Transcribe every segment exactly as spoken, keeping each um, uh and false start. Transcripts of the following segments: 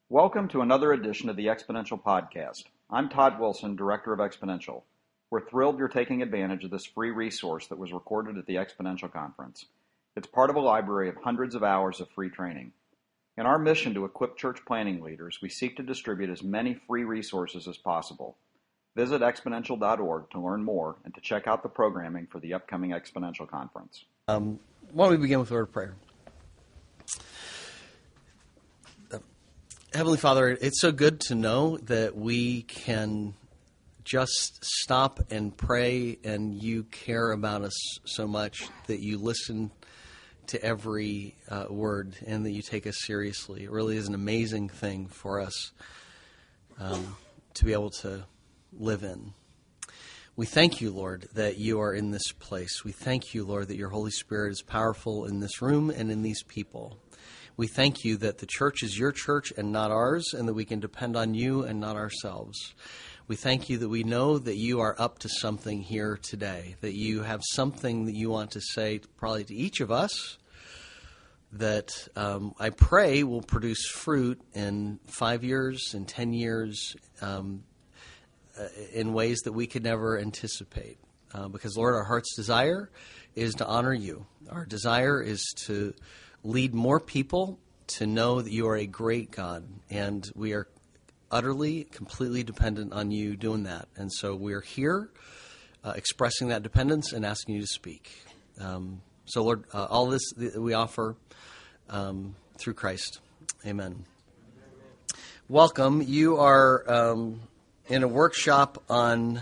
Welcome to another edition of the Exponential Podcast. I'm Todd Wilson, Director of Exponential. We're thrilled you're taking advantage of this free resource that was recorded at the Exponential Conference. It's part of a library of hundreds of hours of free training. In our mission to equip church planning leaders, we seek to distribute as many free resources as possible. Visit exponential dot org to learn more and to check out the programming for the upcoming Exponential Conference. Um, why don't we begin with a word of prayer? Heavenly Father, it's so good to know that we can just stop and pray, and you care about us so much that you listen to every uh, word and that you take us seriously. It really is an amazing thing for us um, to be able to live in. We thank you, Lord, that you are in this place. We thank you, Lord, that your Holy Spirit is powerful in this room and in these people. We thank you that the church is your church and not ours, and that we can depend on you and not ourselves. We thank you that we know that you are up to something here today, that you have something that you want to say probably to each of us that um, I pray will produce fruit in five years, in ten years, um, uh, in ways that we could never anticipate. Uh, because, Lord, our heart's desire is to honor you. Our desire is to lead more people to know that you are a great God, and we are utterly, completely dependent on you doing that. And so we're here uh, expressing that dependence and asking you to speak. Um, so, Lord, uh, all this that we offer um, through Christ. Amen. Welcome. You are um, in a workshop on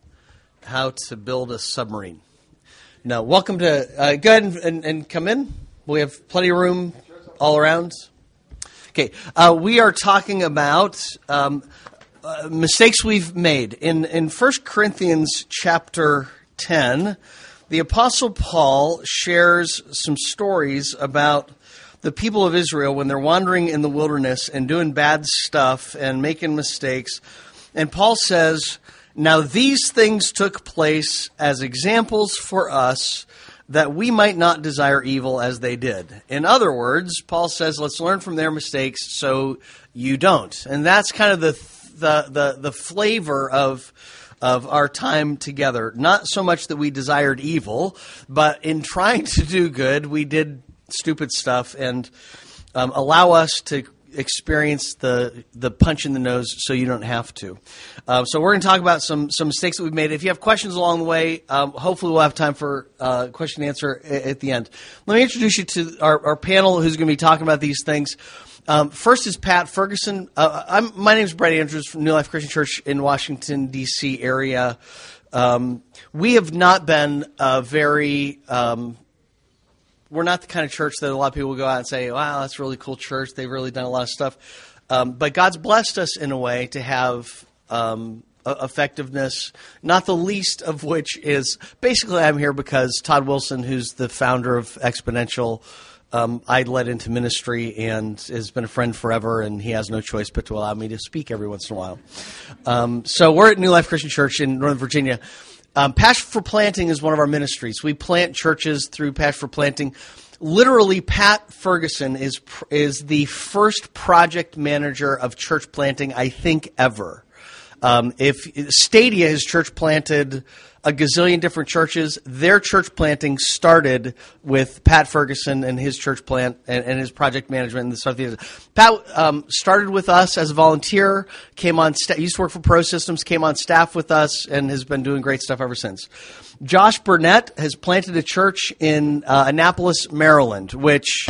how to build a submarine. Now, welcome to uh, go ahead and, and, and come in. We have plenty of room all around. Okay, uh, we are talking about um, uh, mistakes we've made. In in First Corinthians chapter ten, the Apostle Paul shares some stories about the people of Israel when they're wandering in the wilderness and doing bad stuff and making mistakes. And Paul says, now these things took place as examples for us, that we might not desire evil as they did. In other words, Paul says, let's learn from their mistakes so you don't. And that's kind of the the the, the flavor of of our time together. Not so much that we desired evil, but in trying to do good, we did stupid stuff, and um, allow us to experience the the punch in the nose so you don't have to. Uh, so we're going to talk about some some mistakes that we've made. If you have questions along the way, um, hopefully we'll have time for uh, question and answer a- at the end. Let me introduce you to our, our panel who's going to be talking about these things. Um, first is Pat Ferguson. Uh, I'm, my name is Brett Andrews from New Life Christian Church in Washington, D C area. Um, we have not been uh, very... Um, We're not the kind of church that a lot of people will go out and say, wow, that's a really cool church. They've really done a lot of stuff. Um, but God's blessed us in a way to have um, effectiveness, not the least of which is basically I'm here because Todd Wilson, who's the founder of Exponential, um, I led into ministry and has been a friend forever, and he has no choice but to allow me to speak every once in a while. Um, so we're at New Life Christian Church in Northern Virginia. Um, Passion for Planting is one of our ministries. We plant churches through Passion for Planting. Literally, Pat Ferguson is is the first project manager of church planting, I think, ever. Um, if Stadia has church planted a gazillion different churches, their church planting started with Pat Ferguson and his church plant and, and his project management and the stuff he did. Pat um, started with us as a volunteer, came on, sta- used to work for Pro Systems, came on staff with us, and has been doing great stuff ever since. Josh Burnett has planted a church in uh, Annapolis, Maryland, which...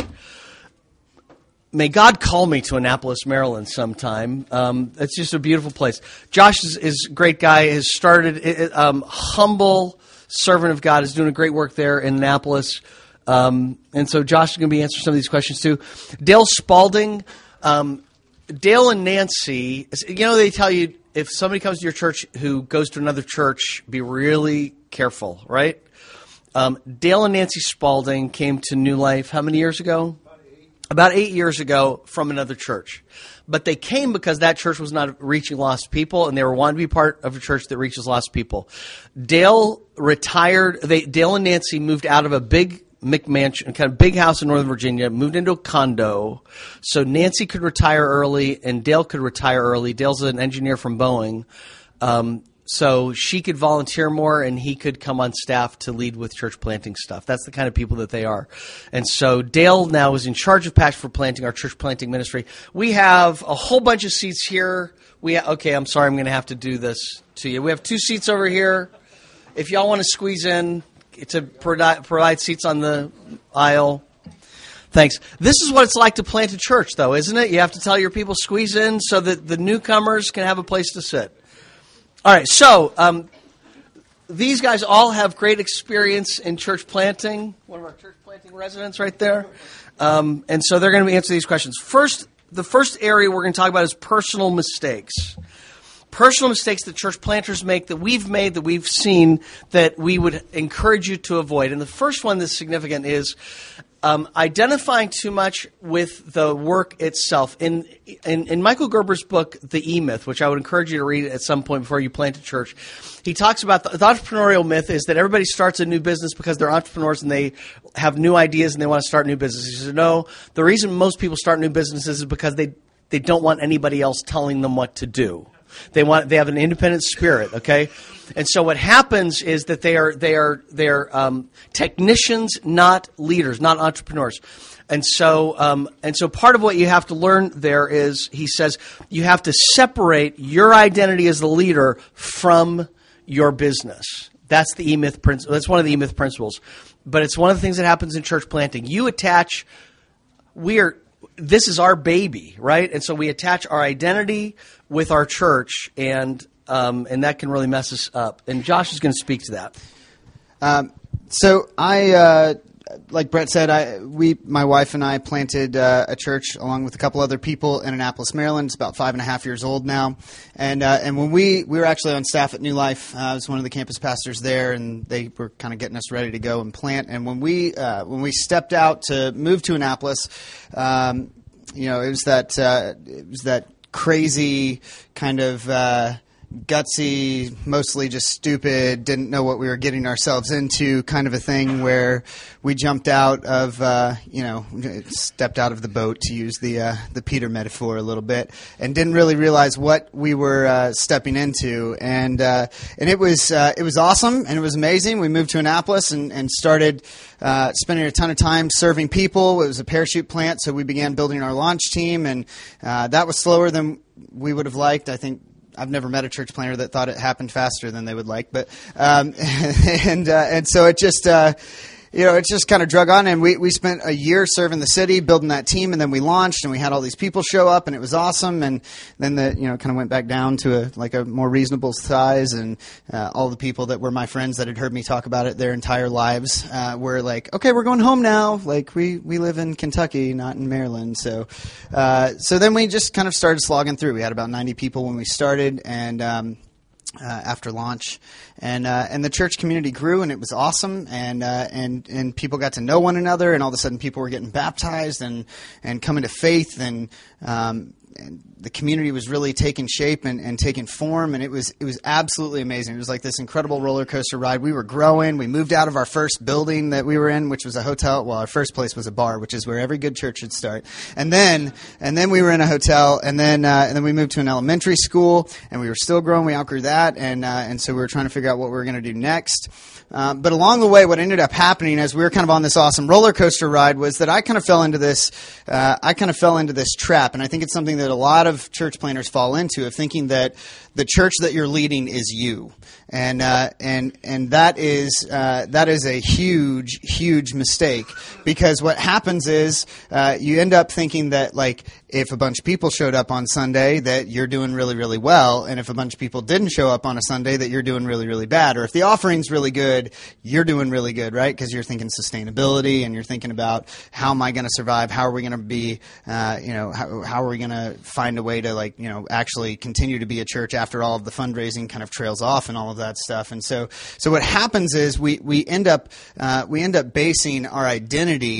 May God call me to Annapolis, Maryland sometime. Um, it's just a beautiful place. Josh is, is a great guy, has started, um, humble servant of God, is doing a great work there in Annapolis. Um, and so Josh is going to be answering some of these questions too. Dale Spalding, um, Dale and Nancy, you know, they tell you if somebody comes to your church who goes to another church, be really careful, right? Um, Dale and Nancy Spalding came to New Life how many years ago? About eight years ago from another church. But they came because that church was not reaching lost people, and they were wanting to be part of a church that reaches lost people. Dale retired. They, Dale and Nancy moved out of a big McMansion, kind of big house in Northern Virginia, moved into a condo so Nancy could retire early and Dale could retire early. Dale's an engineer from Boeing. Um, so she could volunteer more and he could come on staff to lead with church planting stuff. That's the kind of people that they are. And so Dale now is in charge of Passion for Planting, our church planting ministry. We have a whole bunch of seats here. We ha- Okay, I'm sorry, I'm going to have to do this to you. We have two seats over here. If y'all want to squeeze in to provide, provide seats on the aisle. Thanks. This is what it's like to plant a church, though, isn't it? You have to tell your people, squeeze in so that the newcomers can have a place to sit. All right, so um, these guys all have great experience in church planting. One of our church planting residents right there. Um, and so they're going to answer these questions. First, the first area we're going to talk about is personal mistakes. Personal mistakes that church planters make, that we've made, that we've seen, that we would encourage you to avoid. And the first one that's significant is um, identifying too much with the work itself. In, in in Michael Gerber's book, The E-Myth, which I would encourage you to read at some point before you plant a church, he talks about the, the entrepreneurial myth is that everybody starts a new business because they're entrepreneurs and they have new ideas and they want to start new businesses. He said, no, the reason most people start new businesses is because they, they don't want anybody else telling them what to do. They want. They have an independent spirit, okay, and so what happens is that they are they are they are um, technicians, not leaders, not entrepreneurs, and so um, and so part of what you have to learn there is, he says, you have to separate your identity as the leader from your business. That's the E-Myth principle. That's one of the E-Myth principles, but it's one of the things that happens in church planting. You attach. We are. This is our baby, right? And so we attach our identity with our church, and um, and that can really mess us up. And Josh is going to speak to that. Um, so I, uh, like Brett said, I we my wife and I planted uh, a church along with a couple other people in Annapolis, Maryland. It's about five and a half years old now, and uh, and when we we were actually on staff at New Life, uh, I was one of the campus pastors there, and they were kind of getting us ready to go and plant. And when we uh, when we stepped out to move to Annapolis, um, you know, it was that uh, it was that crazy kind of uh, gutsy, mostly just stupid, didn't know what we were getting ourselves into kind of a thing where we jumped out of, uh, you know, stepped out of the boat, to use the uh, the Peter metaphor a little bit, and didn't really realize what we were uh, stepping into. And uh, and it was uh, it was awesome and it was amazing. We moved to Annapolis and, and started uh, spending a ton of time serving people. It was a parachute plant, so we began building our launch team, and uh, that was slower than we would have liked. I think I've never met a church planter that thought it happened faster than they would like, but um, and uh, and so it just uh, you know it just kind of drug on, and we we spent a year serving the city, building that team, and then we launched, and we had all these people show up, and it was awesome, and then the you know kind of went back down to a like a more reasonable size, and uh, all the people that were my friends that had heard me talk about it their entire lives uh, were like, okay, we're going home now. Like we we live in Kentucky, not in Maryland, so uh, so then we just kind of started slogging through. We had about ninety people when we started, and um, Uh, after launch, and uh, and the church community grew, and it was awesome, and uh, and and people got to know one another, and all of a sudden people were getting baptized and and coming to faith, and um, and the community was really taking shape and, and taking form, and it was it was absolutely amazing. It was like this incredible roller coaster ride. We were growing. We moved out of our first building that we were in, which was a hotel. Well, our first place was a bar, which is where every good church should start. And then and then we were in a hotel, and then uh, and then we moved to an elementary school, and we were still growing. We outgrew that, and uh, and so we were trying to figure out what we were going to do next. Uh, but along the way, what ended up happening as we were kind of on this awesome roller coaster ride was that I kind of fell into this. Uh, I kind of fell into this trap, and I think it's something that a lot of church planters fall into, of thinking that the church that you're leading is you, and uh, and and that is uh, that is a huge, huge mistake, because what happens is uh, you end up thinking that, like, if a bunch of people showed up on Sunday, that you're doing really, really well, and if a bunch of people didn't show up on a Sunday, that you're doing really, really bad, or if the offering's really good, you're doing really good, right? Because you're thinking sustainability, and you're thinking about, how am I going to survive? How are we going to be, uh, you know, how, how are we going to find a way to, like, you know, actually continue to be a church after all of the fundraising kind of trails off and all of that stuff. And so, so what happens is we we end up uh, we end up basing our identity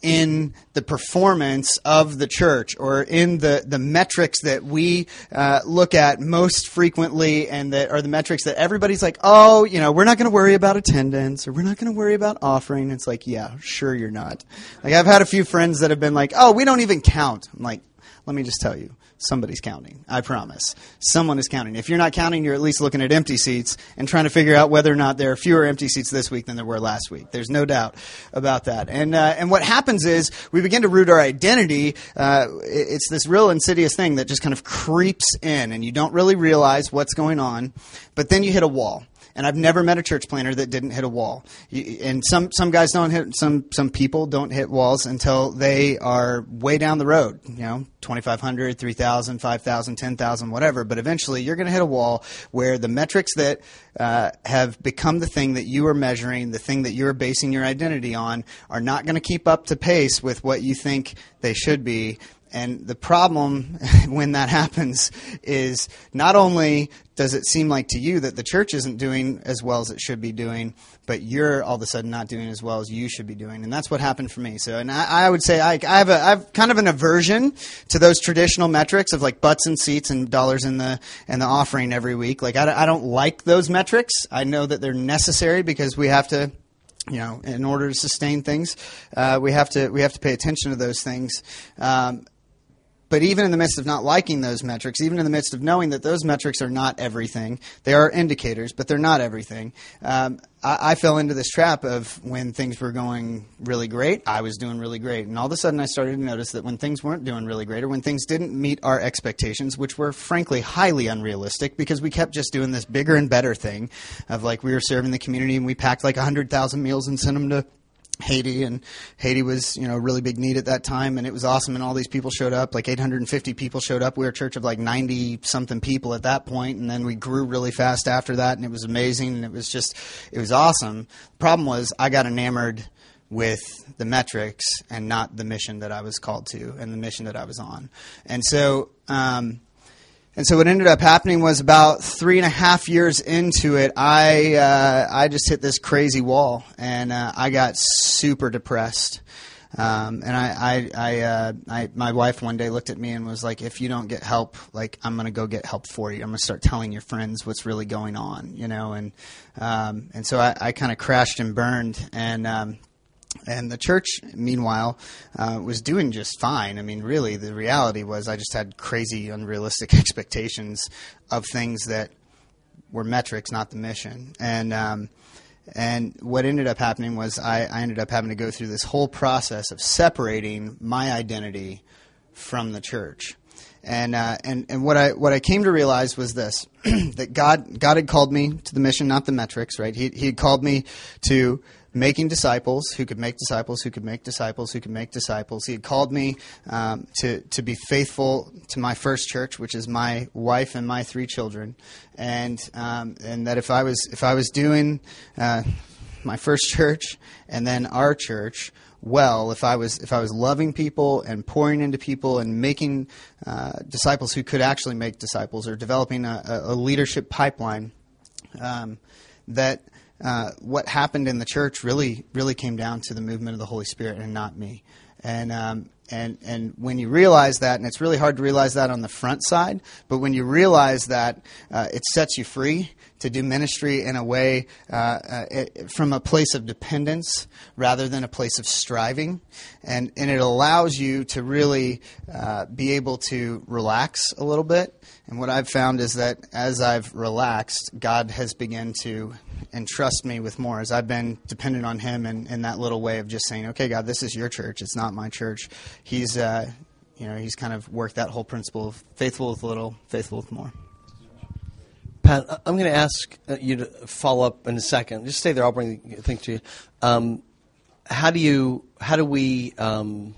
in the performance of the church or in the, the metrics that we uh, look at most frequently and that are the metrics that everybody's like, oh, you know, we're not going to worry about attendance or we're not going to worry about offering. It's like, yeah, sure you're not. Like I've had a few friends that have been like, oh, we don't even count. I'm like, let me just tell you, somebody's counting. I promise. Someone is counting. If you're not counting, you're at least looking at empty seats and trying to figure out whether or not there are fewer empty seats this week than there were last week. There's no doubt about that. And uh, and what happens is we begin to root our identity. Uh, it's this real insidious thing that just kind of creeps in, and you don't really realize what's going on. But then you hit a wall. And I've never met a church planner that didn't hit a wall. And some, some guys don't hit, some, some people don't hit walls until they are way down the road, you know, twenty-five hundred, three thousand, five thousand, ten thousand, whatever. But eventually you're going to hit a wall where the metrics that uh, have become the thing that you are measuring, the thing that you're basing your identity on, are not going to keep up to pace with what you think they should be. And the problem when that happens is not only does it seem like to you that the church isn't doing as well as it should be doing, but you're all of a sudden not doing as well as you should be doing. And that's what happened for me. So, and I, I would say I, I have a, I have kind of an aversion to those traditional metrics of like butts and seats and dollars in the and the offering every week. Like I, I don't like those metrics. I know that they're necessary because we have to, you know, in order to sustain things, uh, we have to we have to pay attention to those things. Um, But even in the midst of not liking those metrics, even in the midst of knowing that those metrics are not everything, they are indicators, but they're not everything, um, I, I fell into this trap of when things were going really great, I was doing really great. And all of a sudden I started to notice that when things weren't doing really great or when things didn't meet our expectations, which were frankly highly unrealistic because we kept just doing this bigger and better thing of like we were serving the community and we packed like one hundred thousand meals and sent them to Haiti, and Haiti was, you know, a really big need at that time, and it was awesome, and all these people showed up, like eight hundred fifty people showed up. We were a church of like ninety-something people at that point, and then we grew really fast after that, and it was amazing, and it was just, it was awesome. The problem was I got enamored with the metrics and not the mission that I was called to and the mission that I was on. And so, um, And so what ended up happening was about three and a half years into it, I uh, I just hit this crazy wall, and uh, I got super depressed. Um, and I I I, uh, I my wife one day looked at me and was like, "If you don't get help, like I'm gonna go get help for you. I'm gonna start telling your friends what's really going on, you know." And um, and so I, I kind of crashed and burned, and. Um, And the church, meanwhile, uh, was doing just fine. I mean, really, the reality was I just had crazy, unrealistic expectations of things that were metrics, not the mission. And um, and what ended up happening was I, I ended up having to go through this whole process of separating my identity from the church. And uh, and and what I what I came to realize was this: that God God had called me to the mission, not the metrics. Right? He He had called me to making disciples who could make disciples, who could make disciples, who could make disciples. He had called me um, to to be faithful to my first church, which is my wife and my three children, and um, and that if I was if I was doing uh, my first church and then our church well, if I was if I was loving people and pouring into people and making uh, disciples who could actually make disciples, or developing a, a leadership pipeline, um, that. Uh, what happened in the church really, really came down to the movement of the Holy Spirit and not me. And um, and and when you realize that, and it's really hard to realize that on the front side, but when you realize that, uh, it sets you free to do ministry in a way uh, uh, it, from a place of dependence rather than a place of striving, and and it allows you to really uh, be able to relax a little bit. And what I've found is that as I've relaxed, God has begun to entrust me with more, as I've been dependent on Him in, in that little way of just saying, okay, God, this is your church. It's not my church. He's, uh, you know, He's kind of worked that whole principle of faithful with little, faithful with more. Pat, I'm going to ask you to follow up in a second. Just stay there. I'll bring the thing to you. Um, how do you, how do we um,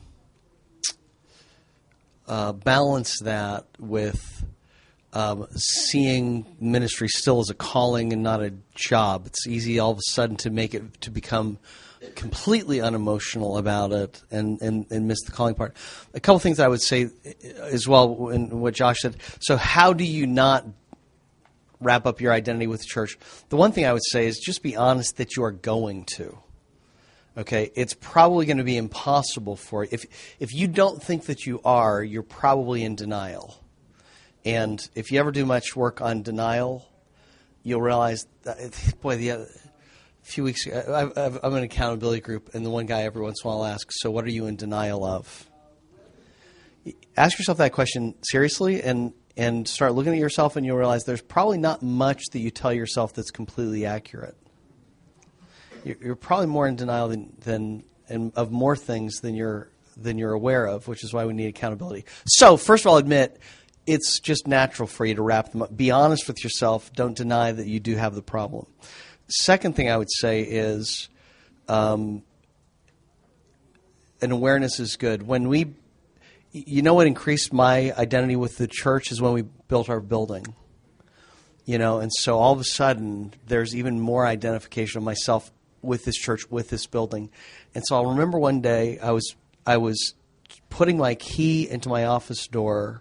uh, balance that with Um, seeing ministry still as a calling and not a job? It's easy all of a sudden to make it to become completely unemotional about it and, and, and miss the calling part. A couple things I would say as well in what Josh said. So how do you not wrap up your identity with the church? The one thing I would say is just be honest that you are going to. Okay, it's probably going to be impossible for you. If if you don't think that you are, you're probably in denial. And if you ever do much work on denial, you'll realize that, boy, the other, a few weeks ago, I, I'm in an accountability group, and the one guy every once in a while asks, so what are you in denial of? Ask yourself that question seriously and, and start looking at yourself, and you'll realize there's probably not much that you tell yourself that's completely accurate. You're probably more in denial than, than and of more things than you're than you're aware of, which is why we need accountability. So, first of all, admit it's just natural for you to wrap them up. Be honest with yourself. Don't deny that you do have the problem. Second thing I would say is um, an awareness is good. When we, you know, what increased my identity with the church is when we built our building. You know, and so all of a sudden there's even more identification of myself with this church, with this building. And so I'll remember one day I was I was putting my key into my office door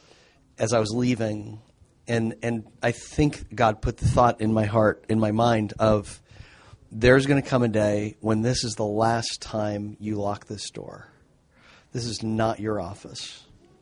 as I was leaving, and and I think God put the thought in my heart, in my mind, of there's going to come a day when this is the last time you lock this door. This is not your office.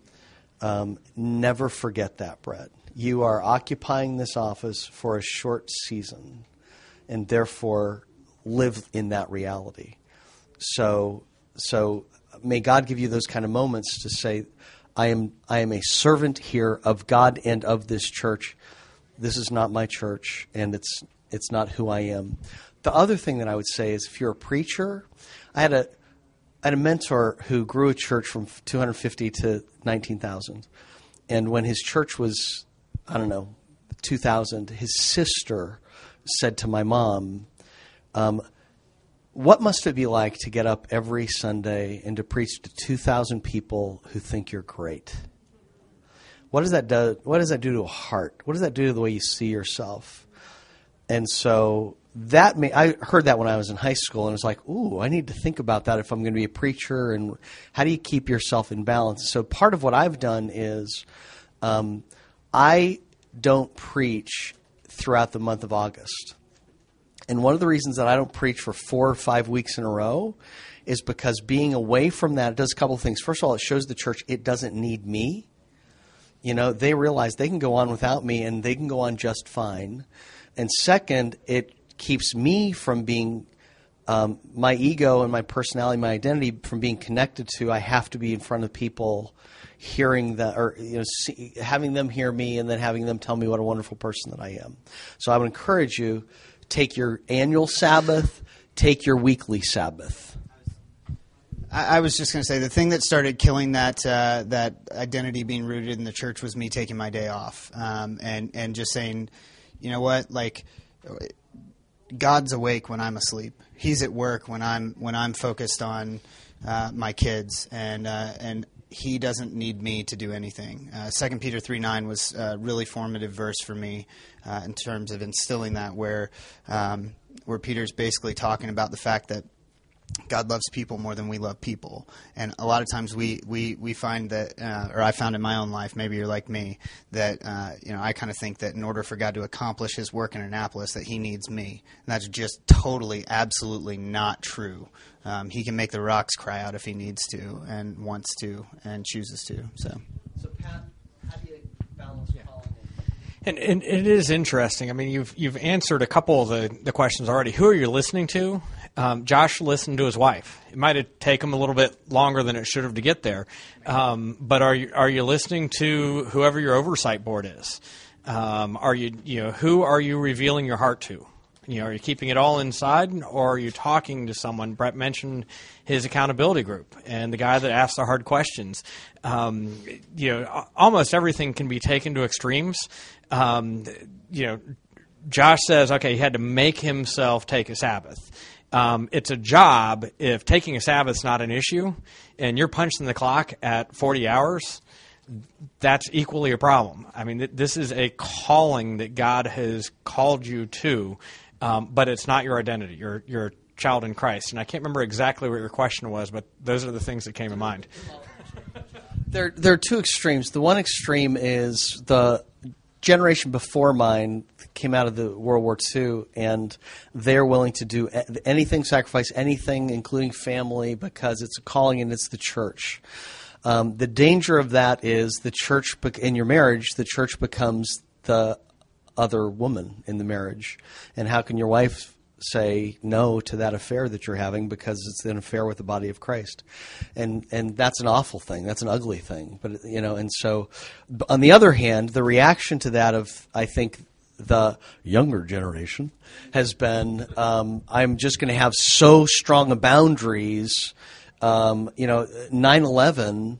Um, never forget that, Brett. You are occupying this office for a short season, and therefore live in that reality. So, so may God give you those kind of moments to say, I am I am a servant here of God and of this church. This is not my church, and it's it's not who I am. The other thing that I would say is, if you're a preacher, I had a I had a mentor who grew a church from two hundred fifty to nineteen thousand, and when his church was, I don't know, two thousand, his sister said to my mom, Um, what must it be like to get up every Sunday and to preach to two thousand people who think you're great? What does that do? What does that do to a heart? What does that do to the way you see yourself? And so that may, I heard that when I was in high school, and I was like, ooh, I need to think about that if I'm going to be a preacher, and how do you keep yourself in balance? So part of what I've done is um, I don't preach throughout the month of August. And one of the reasons that I don't preach for four or five weeks in a row is because being away from that, it does a couple of things. First of all, it shows the church it doesn't need me. You know, they realize they can go on without me, and they can go on just fine. And second, it keeps me from being, um, my ego and my personality, my identity, from being connected to, I have to be in front of people, hearing that, or you know, see, having them hear me, and then having them tell me what a wonderful person that I am. So I would encourage you, take your annual Sabbath, take your weekly Sabbath. I, I was just going to say, the thing that started killing that uh, that identity being rooted in the church was me taking my day off, um, and and just saying, you know what, like, God's awake when I'm asleep. He's at work when I'm when I'm focused on uh, my kids, and uh, and He doesn't need me to do anything. Uh, Second Peter three nine was a really formative verse for me uh, in terms of instilling that, where um, where Peter's basically talking about the fact that God loves people more than we love people. And a lot of times we, we, we find that, uh, or I found in my own life, maybe you're like me, that uh, you know I kind of think that in order for God to accomplish His work in Annapolis, that He needs me. And that's just totally, absolutely not true. Um, he can make the rocks cry out if He needs to, and wants to, and chooses to. So, so Pat, how do you balance yeah. calling? And, and it is interesting. I mean, you've you've answered a couple of the, the questions already. Who are you listening to? Um, Josh listened to his wife. It might have taken him a little bit longer than it should have to get there. Um, but are you are you listening to whoever your oversight board is? Um, are you you know who are you revealing your heart to? You know, are you keeping it all inside, or are you talking to someone? Brett mentioned his accountability group and the guy that asks the hard questions. Um, you know, almost everything can be taken to extremes. Um, you know, Josh says, okay, he had to make himself take a Sabbath. Um, it's a job if taking a Sabbath's not an issue and you're punching the clock at forty hours, that's equally a problem. I mean, th- this is a calling that God has called you to, um, but it's not your identity. You're, you're a child in Christ. And I can't remember exactly what your question was, but those are the things that came to mind. There, there are two extremes. The one extreme is the generation before mine came out of the World War Two, and they're willing to do anything, sacrifice anything, including family, because it's a calling and it's the church. Um, the danger of that is the church, in your marriage, the church becomes the other woman in the marriage. And how can your wife say no to that affair that you're having because it's an affair with the body of Christ? And and that's an awful thing. That's an ugly thing. But, you know, and so on the other hand, the reaction to that of, I think, the younger generation has been, um, I'm just going to have so strong a boundaries. Um, you know, nine eleven,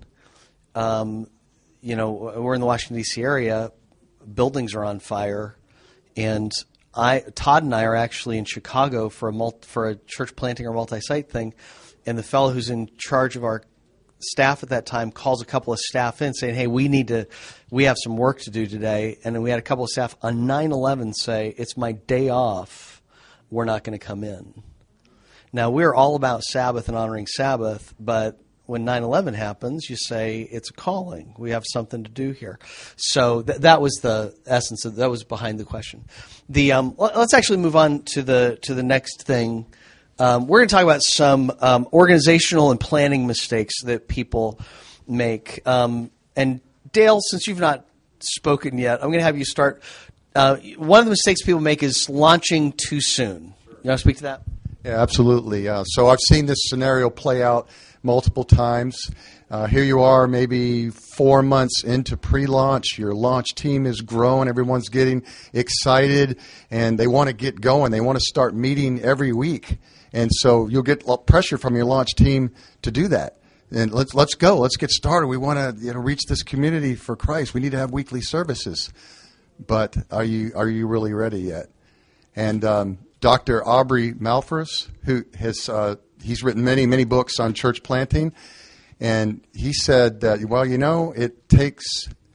um, you know, we're in the Washington, D C area, buildings are on fire, and I, Todd and I are actually in Chicago for a multi, for a church planting or multi-site thing, and the fellow who's in charge of our staff at that time calls a couple of staff in saying, hey, we need to, we have some work to do today, and then we had a couple of staff on nine eleven say, it's my day off, we're not going to come in. Now, we're all about Sabbath and honoring Sabbath, but when nine eleven happens, you say it's a calling. We have something to do here. So th- that was the essence of that was behind the question. The um, let's actually move on to the to the next thing. Um, we're going to talk about some um, organizational and planning mistakes that people make. Um, and Dale, since you've not spoken yet, I'm going to have you start. Uh, one of the mistakes people make is launching too soon. You want to speak to that? Yeah, absolutely. Uh, so I've seen this scenario play out multiple times. Uh, here you are maybe four months into pre-launch. Your launch team is growing. Everyone's getting excited, and they want to get going. They want to start meeting every week. And so you'll get pressure from your launch team to do that. And let's let's go. Let's get started. We want to you know reach this community for Christ. We need to have weekly services. But are you are you really ready yet? And um, Doctor Aubrey Malphurs, who has uh, he's written many, many books on church planting, and he said that, well, you know, it takes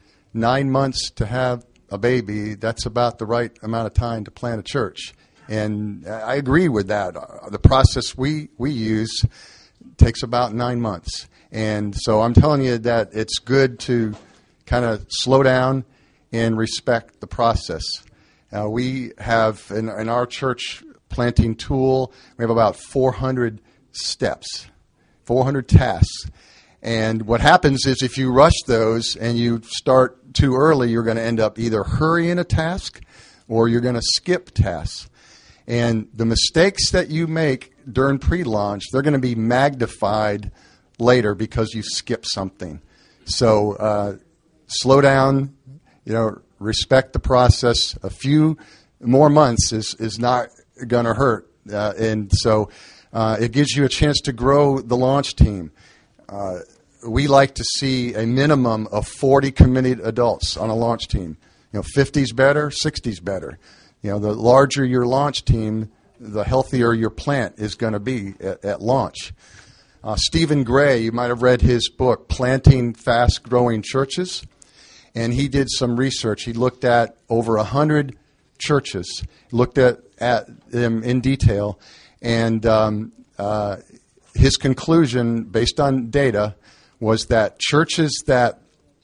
nine months to have a baby. That's about the right amount of time to plant a church. And I agree with that. The process we, we use takes about nine months. And so I'm telling you that it's good to kind of slow down and respect the process. Uh, we have, in, in our church planting tool, we have about four hundred steps, four hundred tasks. And what happens is if you rush those and you start too early, you're going to end up either hurrying a task or you're going to skip tasks. And the mistakes that you make during pre-launch, they're going to be magnified later because you skip something. So uh, slow down, you know, respect the process. A few more months is, is not going to hurt. Uh, and so uh, it gives you a chance to grow the launch team. Uh, we like to see a minimum of forty committed adults on a launch team. You know, fifty's better, sixty's better. You know, the larger your launch team, the healthier your plant is going to be at, at launch. Uh, Stephen Gray, you might have read his book, Planting Fast-Growing Churches. And he did some research. He looked at over one hundred churches, looked at, at them in detail, and um, uh, his conclusion, based on data, was that churches that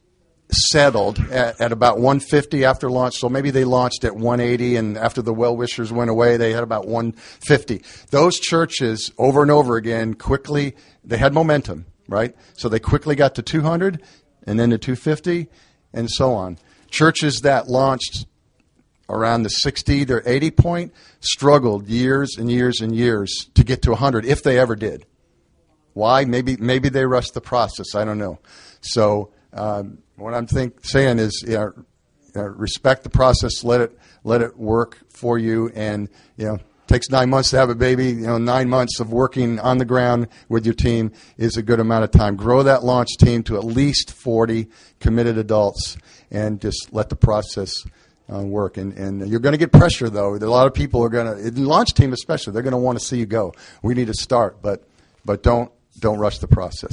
settled at, at about one fifty after launch, so maybe they launched at one eighty, and after the well-wishers went away, they had about one fifty. Those churches, over and over again, quickly, they had momentum, right? So they quickly got to two hundred, and then to two fifty, and so on. Churches that launched around the sixty to eighty point struggled years and years and years to get to one hundred, if they ever did. Why? Maybe maybe they rushed the process. I don't know. So um, what I'm think, saying is, you know, uh, respect the process. Let it let it work for you. And you know, it takes nine months to have a baby. You know, nine months of working on the ground with your team is a good amount of time. Grow that launch team to at least forty committed adults, and just let the process uh, work. And, and you're going to get pressure, though. A lot of people are going to, the launch team especially, they're going to want to see you go. We need to start, but but don't don't rush the process.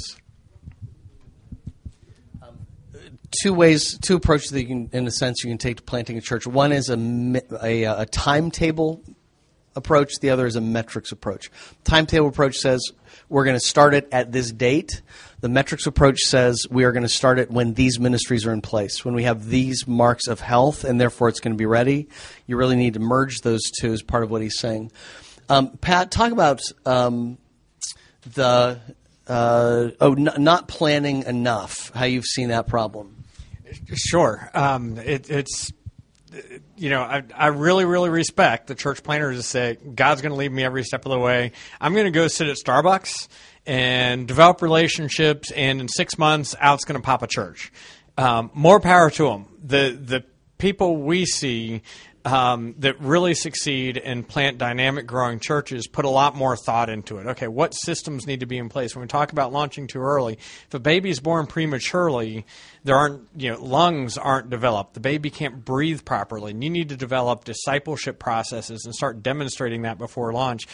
Um, two ways, two approaches that you can, in a sense, you can take to planting a church. One is a a, a timetable approach. The other is a metrics approach. Timetable approach says we're going to start it at this date. The metrics approach says we are going to start it when these ministries are in place, when we have these marks of health, and therefore it's going to be ready. You really need to merge those two as part of what he's saying. Um, Pat, talk about um, the uh, oh, n- not planning enough, how you've seen that problem. Sure. Um, it, it's, you know, I, I really, really respect the church planners that say, God's going to lead me every step of the way. I'm going to go sit at Starbucks and develop relationships, and in six months, out's going to pop a church. Um, more power to them. The, the people we see Um, that really succeed and plant dynamic growing churches put a lot more thought into it. Okay, what systems need to be in place? When we talk about launching too early, if a baby is born prematurely, there aren't, you know, lungs aren't developed. The baby can't breathe properly. And you need to develop discipleship processes and start demonstrating that before launch.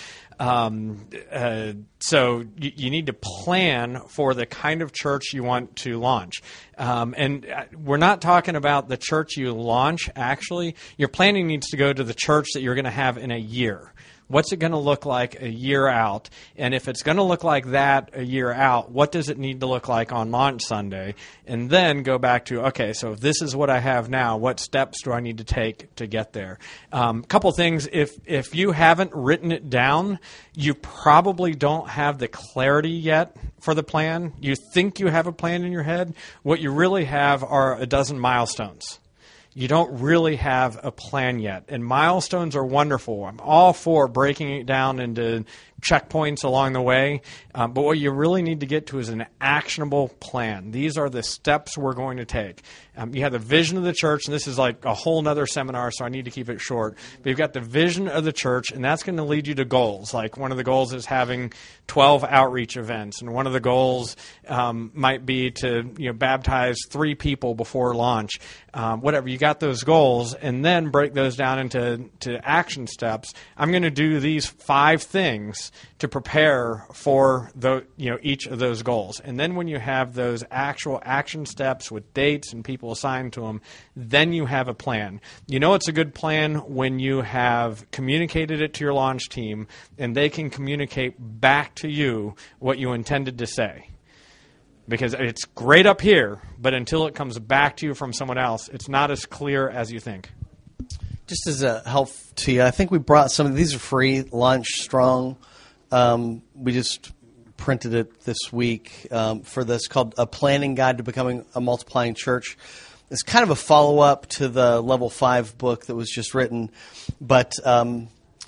Um, uh, so you, you need to plan for the kind of church you want to launch. Um, and we're not talking about the church you launch, actually. Your planning needs to go to the church that you're going to have in a year. What's it going to look like a year out? And if it's going to look like that a year out, what does it need to look like on launch Sunday? And then go back to, okay, so if this is what I have now, what steps do I need to take to get there? A um, couple things. If, if you haven't written it down, you probably don't have the clarity yet for the plan. You think you have a plan in your head. What you really have are a dozen milestones. You don't really have a plan yet. And milestones are wonderful. I'm all for breaking it down into checkpoints along the way. Um, but what you really need to get to is an actionable plan. These are the steps we're going to take. Um, you have the vision of the church, and this is like a whole nother seminar, so I need to keep it short. But you've got the vision of the church, and that's going to lead you to goals. Like one of the goals is having twelve outreach events, and one of the goals um, might be to you know baptize three people before launch. Um, whatever, you got those goals, and then break those down into to action steps. I'm going to do these five things to prepare for the you know each of those goals. And then when you have those actual action steps with dates and people assigned to them, then you have a plan. You know it's a good plan when you have communicated it to your launch team and they can communicate back to you what you intended to say. Because it's great up here, but until it comes back to you from someone else, it's not as clear as you think. Just as a help to you, I think we brought some of these are free, Launch Strong. Um, we just printed it this week um, for this called A Planning Guide to Becoming a Multiplying Church. It's kind of a follow-up to the Level five book that was just written. But um,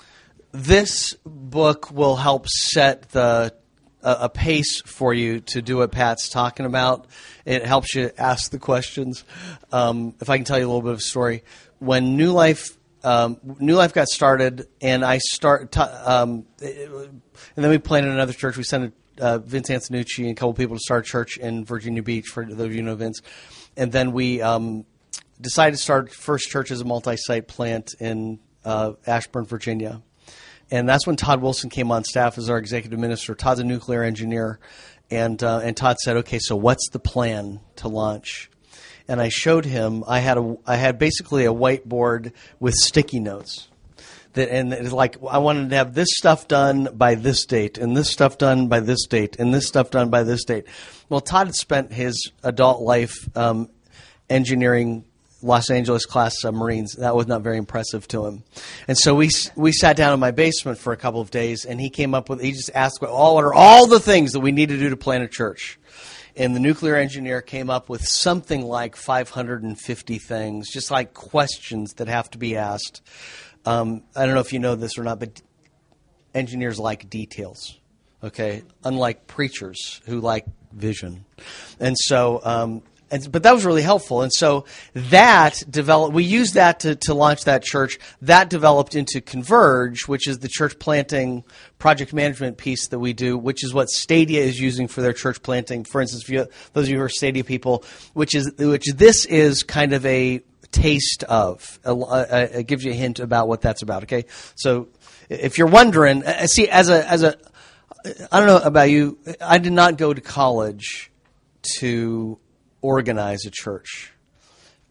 this book will help set the a, a pace for you to do what Pat's talking about. It helps you ask the questions. Um, if I can tell you a little bit of a story. When New Life um, New Life got started, and I start, t- um, and then we planted another church. We sent uh, Vince Antonucci and a couple people to start a church in Virginia Beach, for those of you who know Vince. And then we um, decided to start First Church as a multi-site plant in uh, Ashburn, Virginia. And that's when Todd Wilson came on staff as our executive minister. Todd's a nuclear engineer. And uh, and Todd said, okay, so what's the plan to launch? And I showed him, I had a, I had basically a whiteboard with sticky notes. That, and it's like, I wanted to have this stuff done by this date, and this stuff done by this date, and this stuff done by this date. Well, Todd had spent his adult life um, engineering Los Angeles class submarines. That was not very impressive to him. And so we we sat down in my basement for a couple of days, and he came up with, he just asked, all, what are all the things that we need to do to plant a church? And the nuclear engineer came up with something like five hundred fifty things, just like questions that have to be asked. Um, I don't know if you know this or not, but engineers like details, okay? Unlike preachers who like vision. And so, um, and, but that was really helpful. And so that developed, we used that to, to launch that church. That developed into Converge, which is the church planting project management piece that we do, which is what Stadia is using for their church planting. For instance, if you, those of you who are Stadia people, which is, which this is kind of a taste of. It gives you a hint about what that's about, okay? So if you're wondering, see, as a, as a, I don't know about you, I did not go to college to organize a church.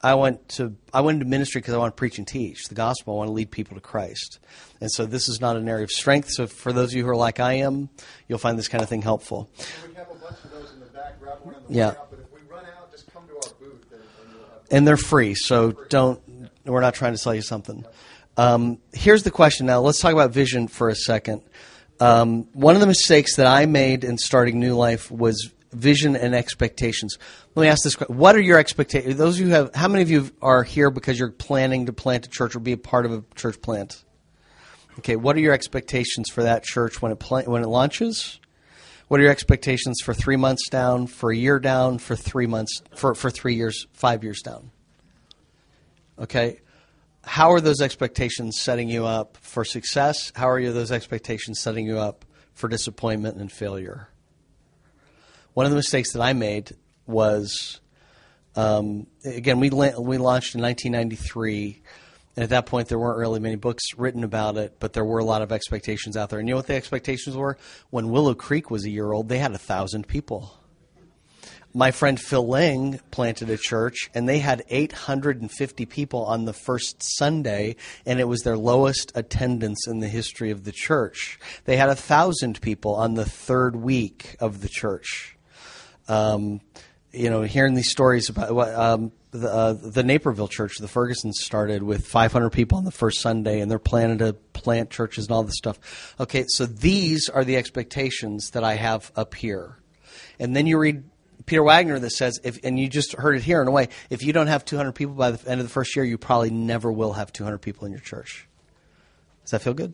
I went to I went into ministry because I want to preach and teach the gospel. I want to lead people to Christ, and so this is not an area of strength. So for those of you who are like I am, you'll find this kind of thing helpful. We have a bunch of those in the back. Grab one on the yeah. way out, but if we run out, just come to our booth, and, and you'll have. And they're free, so don't. We're not trying to sell you something. Um, here's the question. Now let's talk about vision for a second. Um, one of the mistakes that I made in starting New Life was vision and expectations. Let me ask this question. What are your expectations? Those of you who have, how many of you are here because you're planning to plant a church or be a part of a church plant? Okay, what are your expectations for that church when it plant, when it launches? What are your expectations for three months down, for a year down, for three months, for, for three years, five years down? Okay, how are those expectations setting you up for success? How are you, those expectations setting you up for disappointment and failure? One of the mistakes that I made was, um, again, we la- we launched in nineteen ninety-three, and at that point there weren't really many books written about it, but there were a lot of expectations out there. And you know what the expectations were? When Willow Creek was a year old, they had a thousand people. My friend Phil Lang planted a church, and they had eight hundred fifty people on the first Sunday, and it was their lowest attendance in the history of the church. They had one thousand people on the third week of the church. Um, you know, hearing these stories about what um, the, uh, the Naperville church, the Fergusons started with five hundred people on the first Sunday, and they're planning to plant churches and all this stuff. Okay, so these are the expectations that I have up here. And then you read Peter Wagner that says, if, and you just heard it here in a way, if you don't have two hundred people by the end of the first year, you probably never will have two hundred people in your church. Does that feel good?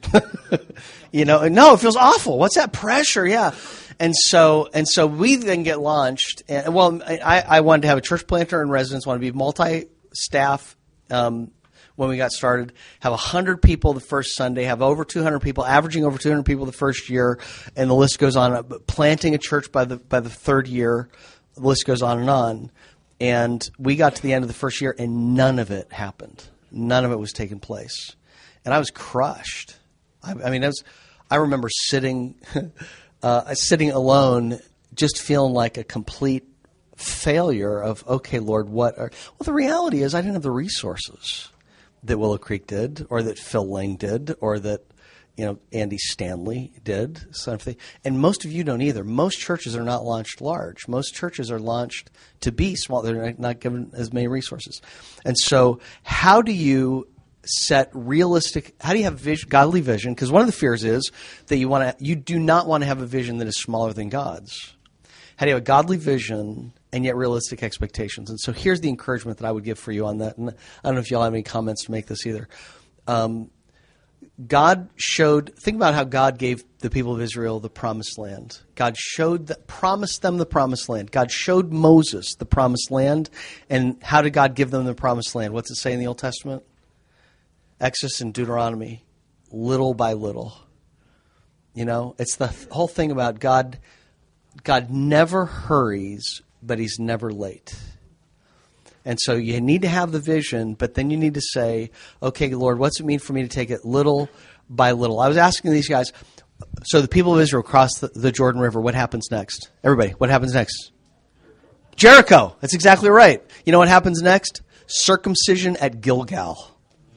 You know, no, it feels awful. What's that pressure? Yeah. And so, and so we then get launched. And, well, I, I wanted to have a church planter in residence, want to be multi-staff um, when we got started, have one hundred people the first Sunday, have over two hundred people, averaging over two hundred people the first year, and the list goes on. Planting a church by the by the third year, the list goes on and on. And we got to the end of the first year, and none of it happened. None of it was taking place. And I was crushed. I, I mean, I was. I remember sitting, uh, sitting alone, just feeling like a complete failure. Of okay, Lord, what? Are, well, the reality is, I didn't have the resources that Willow Creek did, or that Phil Lang did, or that you know Andy Stanley did. Something. And most of you don't either. Most churches are not launched large. Most churches are launched to be small. They're not given as many resources. And so, how do you set realistic, how do you have vision, godly vision? Because one of the fears is that you want to, you do not want to have a vision that is smaller than God's. How do you have a godly vision and yet realistic expectations? And so here's the encouragement that I would give for you on that. And I don't know if y'all have any comments to make this either. Um, God showed, think about how God gave the people of Israel the promised land. God showed that, promised them the promised land. God showed Moses the promised land. And how did God give them the promised land? What's it say in the Old Testament? Exodus and Deuteronomy, little by little. You know, it's the th- whole thing about God. God never hurries, but he's never late. And so you need to have the vision, but then you need to say, okay, Lord, what's it mean for me to take it little by little? I was asking these guys, so the people of Israel cross the, the Jordan River. What happens next? Everybody, what happens next? Jericho. That's exactly right. You know what happens next? Circumcision at Gilgal.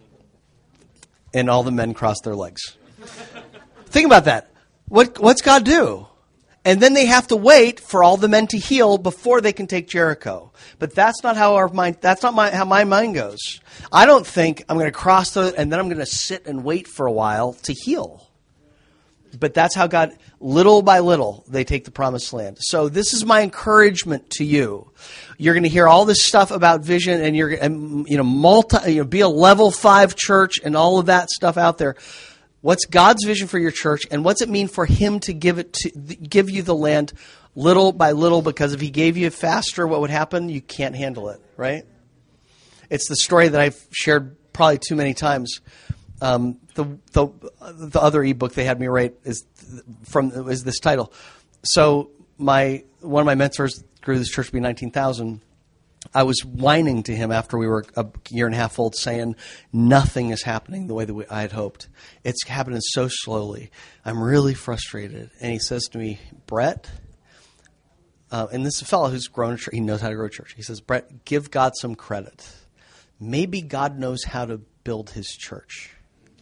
And all the men cross their legs. Think about that. What what's God do? And then they have to wait for all the men to heal before they can take Jericho. But that's not how our mind. That's not my, how my mind goes. I don't think I'm going to cross the and then I'm going to sit and wait for a while to heal. But that's how God, little by little, they take the promised land. So this is my encouragement to you. You're going to hear all this stuff about vision, and you're, and, you know, multi, you know, be a level five church, and all of that stuff out there. What's God's vision for your church, and what's it mean for Him to give it to give you the land, little by little? Because if He gave you faster, what would happen? You can't handle it, right? It's the story that I've shared probably too many times. Um, the the the other ebook they had me write is from is this title. So my one of my mentors grew this church to be nineteen thousand. I was whining to him after we were a year and a half old, saying nothing is happening the way that we, I had hoped. It's happening so slowly. I'm really frustrated. And he says to me, Brett, uh, and this is a fellow who's grown a church. He knows how to grow a church. He says, Brett, give God some credit. Maybe God knows how to build his church.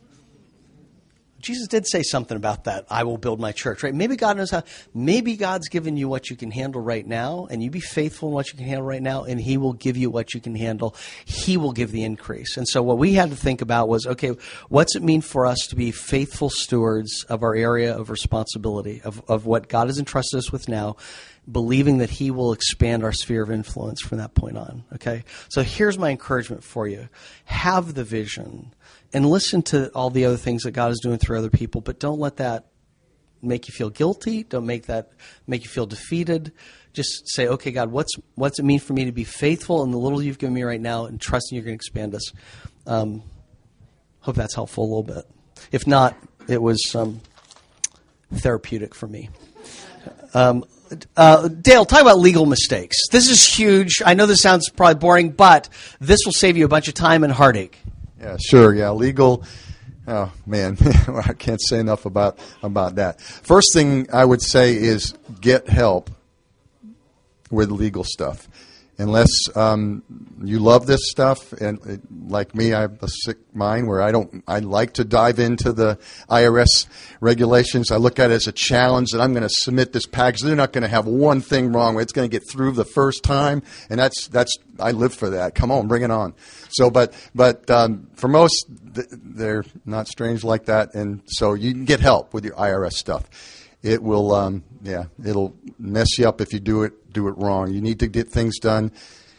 Jesus did say something about that. I will build my church, right? Maybe God knows how. Maybe God's given you what you can handle right now, and you be faithful in what you can handle right now, and he will give you what you can handle. He will give the increase. And so what we had to think about was, okay, what's it mean for us to be faithful stewards of our area of responsibility, of, of what God has entrusted us with now, believing that he will expand our sphere of influence from that point on, okay? So here's my encouragement for you. Have the vision. And listen to all the other things that God is doing through other people, but don't let that make you feel guilty. Don't make that make you feel defeated. Just say, okay, God, what's what's it mean for me to be faithful in the little you've given me right now and trusting you're going to expand us? Um, hope that's helpful a little bit. If not, it was um, therapeutic for me. Um, uh, Dale, talk about legal mistakes. This is huge. I know this sounds probably boring, but this will save you a bunch of time and heartache. Yeah, sure. Yeah, legal. Oh man, I can't say enough about about that. First thing I would say is get help with legal stuff. Unless um, you love this stuff, and it, like me, I have a sick mind where I don't. I like to dive into the I R S regulations. I look at it as a challenge that I'm going to submit this package. They're not going to have one thing wrong with it. It's going to get through the first time, and that's that's. I live for that. Come on, bring it on. So, but but um, for most, they're not strange like that, and so you can get help with your I R S stuff. It will, um, yeah, it'll mess you up if you do it do it wrong. You need to get things done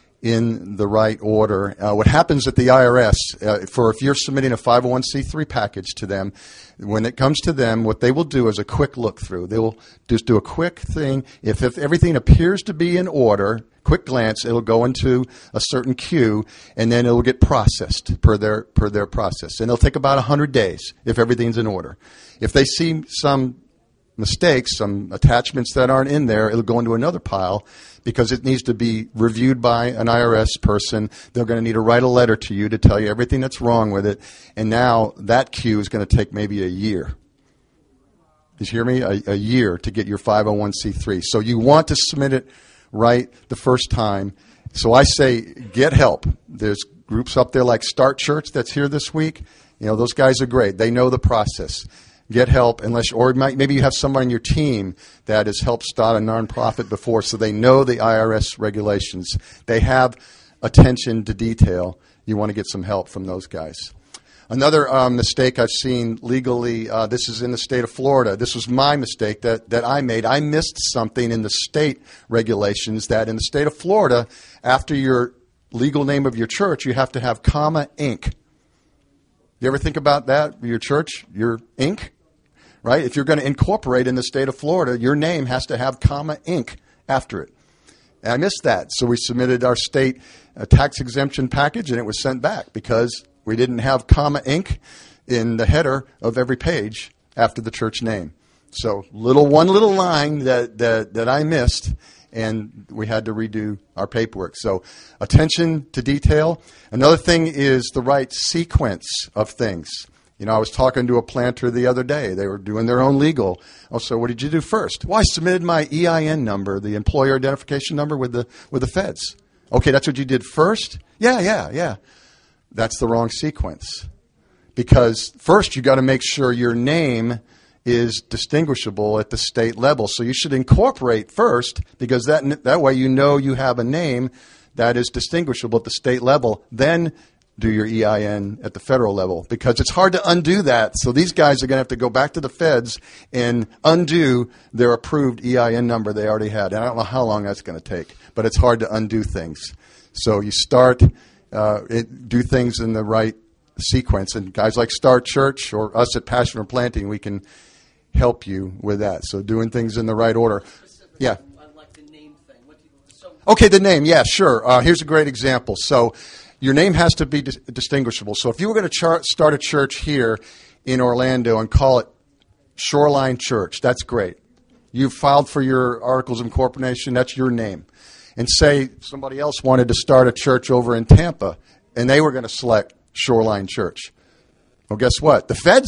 in the right order. Uh, what happens at the I R S, uh, for if you're submitting a five oh one c three package to them, when it comes to them, what they will do is a quick look through. They will just do a quick thing. If, if everything appears to be in order, quick glance, it'll go into a certain queue, and then it'll get processed per their per their process. And it'll take about one hundred days if everything's in order. If they see some mistakes, some attachments that aren't in there, it'll go into another pile because it needs to be reviewed by an I R S person. They're going to need to write a letter to you to tell you everything that's wrong with it. And now that queue is going to take maybe a year. Did you hear me? A, a year to get your five oh one c three. So you want to submit it right the first time. So I say get help. There's groups up there like Start Church that's here this week. You know, those guys are great. They know the process. Get help, unless, or maybe you have somebody on your team that has helped start a nonprofit before, so they know the I R S regulations. They have attention to detail. You want to get some help from those guys. Another um, mistake I've seen legally, uh, this is in the state of Florida. This was my mistake that, that I made. I missed something in the state regulations that in the state of Florida, after your legal name of your church, you have to have comma Incorporated. You ever think about that? Your church, your Incorporated? Right? If you're going to incorporate in the state of Florida, your name has to have comma Inc after it. And I missed that. So we submitted our state uh, tax exemption package, and it was sent back because we didn't have comma Inc in the header of every page after the church name. So little one little line that, that, that I missed, and we had to redo our paperwork. So attention to detail. Another thing is the right sequence of things. You know, I was talking to a planter the other day. They were doing their own legal. Oh, so what did you do first? Well, I submitted my E I N number, the employer identification number, with the with the feds. Okay, that's what you did first? Yeah, yeah, yeah. That's the wrong sequence. Because first you got to make sure your name is distinguishable at the state level. So you should incorporate first, because that that way you know you have a name that is distinguishable at the state level. Then do your E I N at the federal level, because it's hard to undo that. So these guys are going to have to go back to the feds and undo their approved E I N number they already had. And I don't know how long that's going to take, but it's hard to undo things. So you start, uh, it, do things in the right sequence. And guys like Start Church or us at Passion for Planting, we can help you with that. So doing things in the right order. Yeah. Okay, the name. Yeah, sure. Uh, here's a great example. So your name has to be dis- distinguishable. So if you were going to char- start a church here in Orlando and call it Shoreline Church, that's great. You've filed for your articles of incorporation, that's your name. And say somebody else wanted to start a church over in Tampa, and they were going to select Shoreline Church. Well, guess what? The feds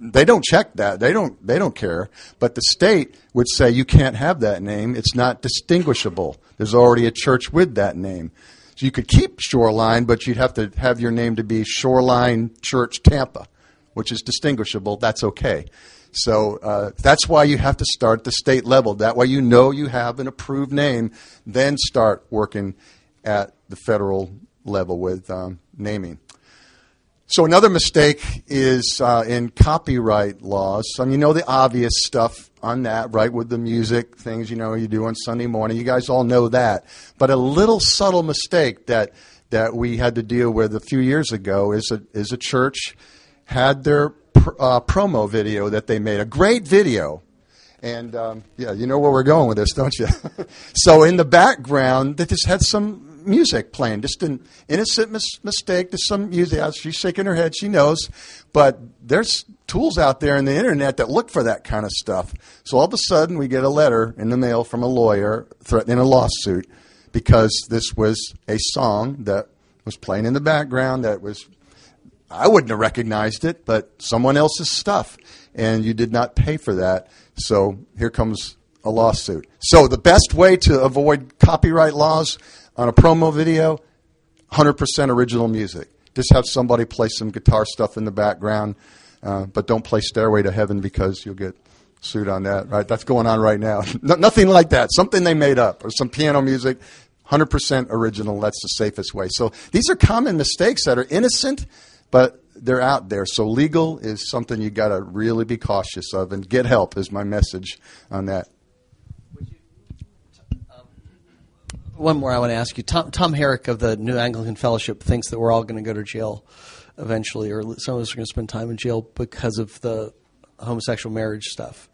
they don't check that. They don't they don't care. But the state would say you can't have that name. It's not distinguishable. There's already a church with that name. So you could keep Shoreline, but you'd have to have your name to be Shoreline Church Tampa, which is distinguishable. That's okay. So uh, that's why you have to start at the state level. That way you know you have an approved name. Then start working at the federal level with um, naming. So another mistake is uh, in copyright laws. I mean, you know the obvious stuff on that, right, with the music things, you know, you do on Sunday morning. You guys all know that. But a little subtle mistake that that we had to deal with a few years ago is a, is a church had their pr- uh, promo video that they made, a great video. And, um, yeah, you know where we're going with this, don't you? So in the background, they just had some music playing, just an innocent mis- mistake. There's some music. She's shaking her head. She knows. But there's tools out there in the Internet that look for that kind of stuff. So all of a sudden, we get a letter in the mail from a lawyer threatening a lawsuit because this was a song that was playing in the background that was, I wouldn't have recognized it, but someone else's stuff. And you did not pay for that. So here comes a lawsuit. So the best way to avoid copyright laws on a promo video, one hundred percent original music. Just have somebody play some guitar stuff in the background, uh, but don't play Stairway to Heaven because you'll get sued on that, right? That's going on right now. No, nothing like that. Something they made up or some piano music, one hundred percent original. That's the safest way. So these are common mistakes that are innocent, but they're out there. So legal is something you got to really be cautious of, and get help is my message on that. One more I want to ask you. Tom, Tom Herrick of the New Anglican Fellowship thinks that we're all going to go to jail eventually, or some of us are going to spend time in jail because of the homosexual marriage stuff.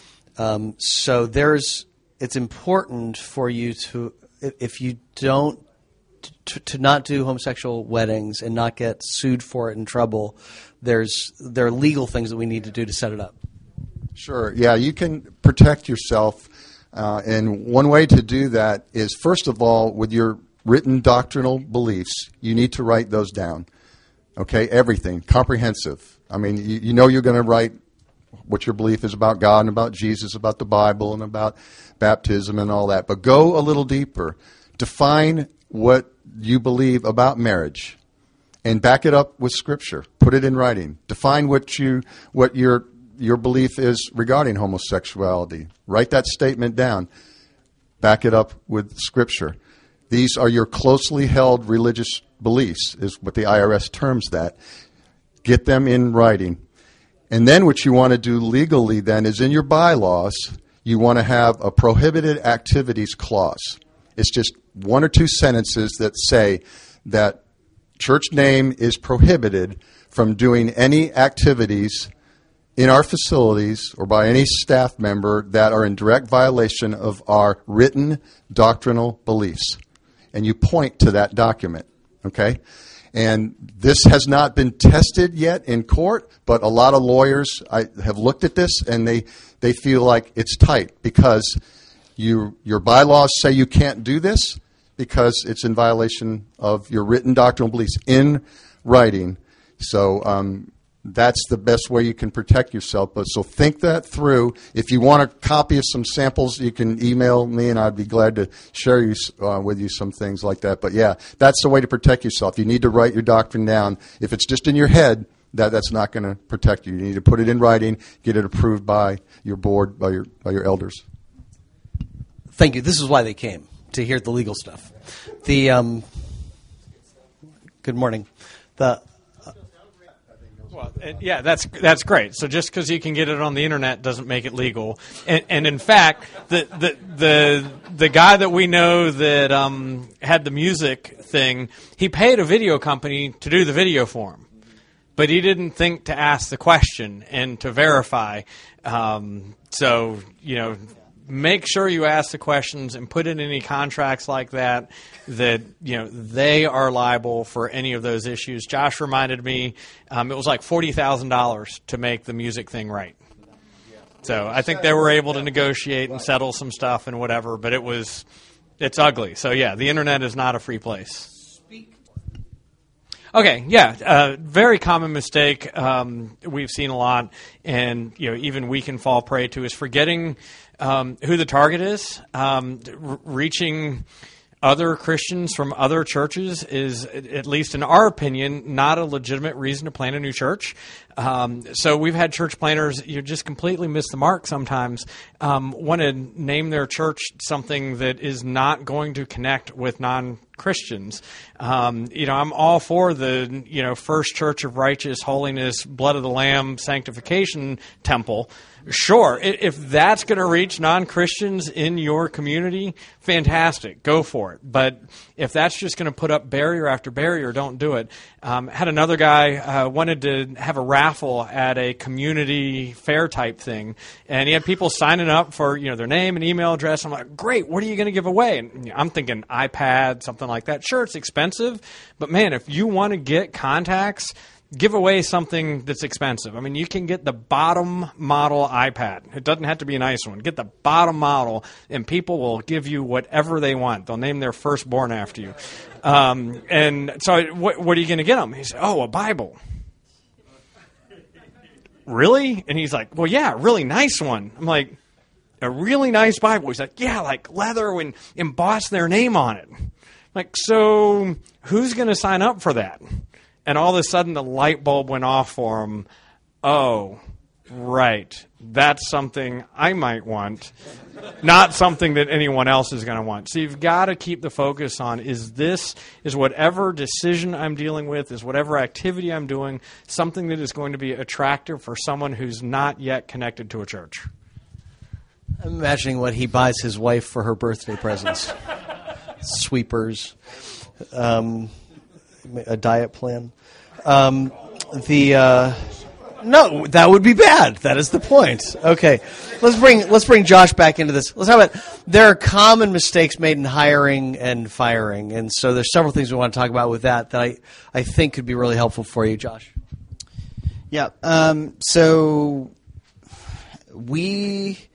Um, so there's, it's important for you to, if you don't, to, to not do homosexual weddings and not get sued for it in trouble, there's there are legal things that we need to do to set it up. Sure. Yeah, you can protect yourself. Uh, and one way to do that is, first of all, with your written doctrinal beliefs, you need to write those down. Okay, everything, comprehensive. I mean, you, you know you're going to write what your belief is about God and about Jesus, about the Bible and about baptism and all that. But go a little deeper. Define what you believe about marriage and back it up with Scripture. Put it in writing. Define what you what your your belief is regarding homosexuality. Write that statement down. Back it up with Scripture. These are your closely held religious beliefs, is what the I R S terms that. Get them in writing. And then what you want to do legally then is in your bylaws, you want to have a prohibited activities clause. It's just one or two sentences that say that church name is prohibited from doing any activities in our facilities or by any staff member that are in direct violation of our written doctrinal beliefs. And you point to that document, okay? And this has not been tested yet in court, but a lot of lawyers I, have looked at this and they, they feel like it's tight because you your bylaws say you can't do this because it's in violation of your written doctrinal beliefs in writing. So um, that's the best way you can protect yourself. But so think that through. If you want a copy of some samples, you can email me, and I'd be glad to share you, uh, with you some things like that. But, yeah, that's the way to protect yourself. You need to write your doctrine down. If it's just in your head, that, that's not going to protect you. You need to put it in writing, get it approved by your board, by your by your elders. Thank you. This is why they came, to hear the legal stuff. The um, good morning. The Well, and yeah, that's that's great. So just because you can get it on the internet doesn't make it legal. And, and in fact, the, the the the guy that we know that um, had the music thing, he paid a video company to do the video for him, but he didn't think to ask the question and to verify. Um, so you know. Make sure you ask the questions and put in any contracts like that, that, you know, they are liable for any of those issues. Josh reminded me um, it was like forty thousand dollars to make the music thing right. So I think they were able to negotiate and settle some stuff and whatever, but it was, it's ugly. So, yeah, the internet is not a free place. Okay, yeah, uh, very common mistake um, we've seen a lot, and you know even we can fall prey to is forgetting um, who the target is, um, r- reaching other Christians from other churches is, at least in our opinion, not a legitimate reason to plant a new church. Um, so we've had church planters you just completely miss the mark sometimes, um, want to name their church something that is not going to connect with non-Christians. Um, you know, I'm all for the, you know, First Church of Righteous Holiness, Blood of the Lamb, Sanctification Temple. Sure, if that's going to reach non-Christians in your community, fantastic, go for it. But if that's just going to put up barrier after barrier, don't do it. Um, had another guy uh, wanted to have a raffle at a community fair type thing, and he had people signing up for you know their name and email address. I'm like, great, what are you going to give away? And I'm thinking iPad, something like that. Sure, it's expensive, but man, if you want to get contacts, give away something that's expensive. I mean, you can get the bottom model iPad. It doesn't have to be a nice one. Get the bottom model, and people will give you whatever they want. They'll name their firstborn after you. Um, and so what, what are you going to get them? He said, oh, a Bible. Really? And he's like, well, yeah, a really nice one. I'm like, a really nice Bible? He's like, yeah, like leather and emboss their name on it. I'm like, so who's going to sign up for that? And all of a sudden, the light bulb went off for him. Oh, right. That's something I might want, not something that anyone else is going to want. So you've got to keep the focus on, is this, is whatever decision I'm dealing with, is whatever activity I'm doing, something that is going to be attractive for someone who's not yet connected to a church? I'm imagining what he buys his wife for her birthday presents. Sweepers. Um... A diet plan. Um, the uh, no, that would be bad. That is the point. Okay, let's bring let's bring Josh back into this. Let's talk about there are common mistakes made in hiring and firing, and so there's several things we want to talk about with that that I I think could be really helpful for you, Josh. Yeah. Um, so we.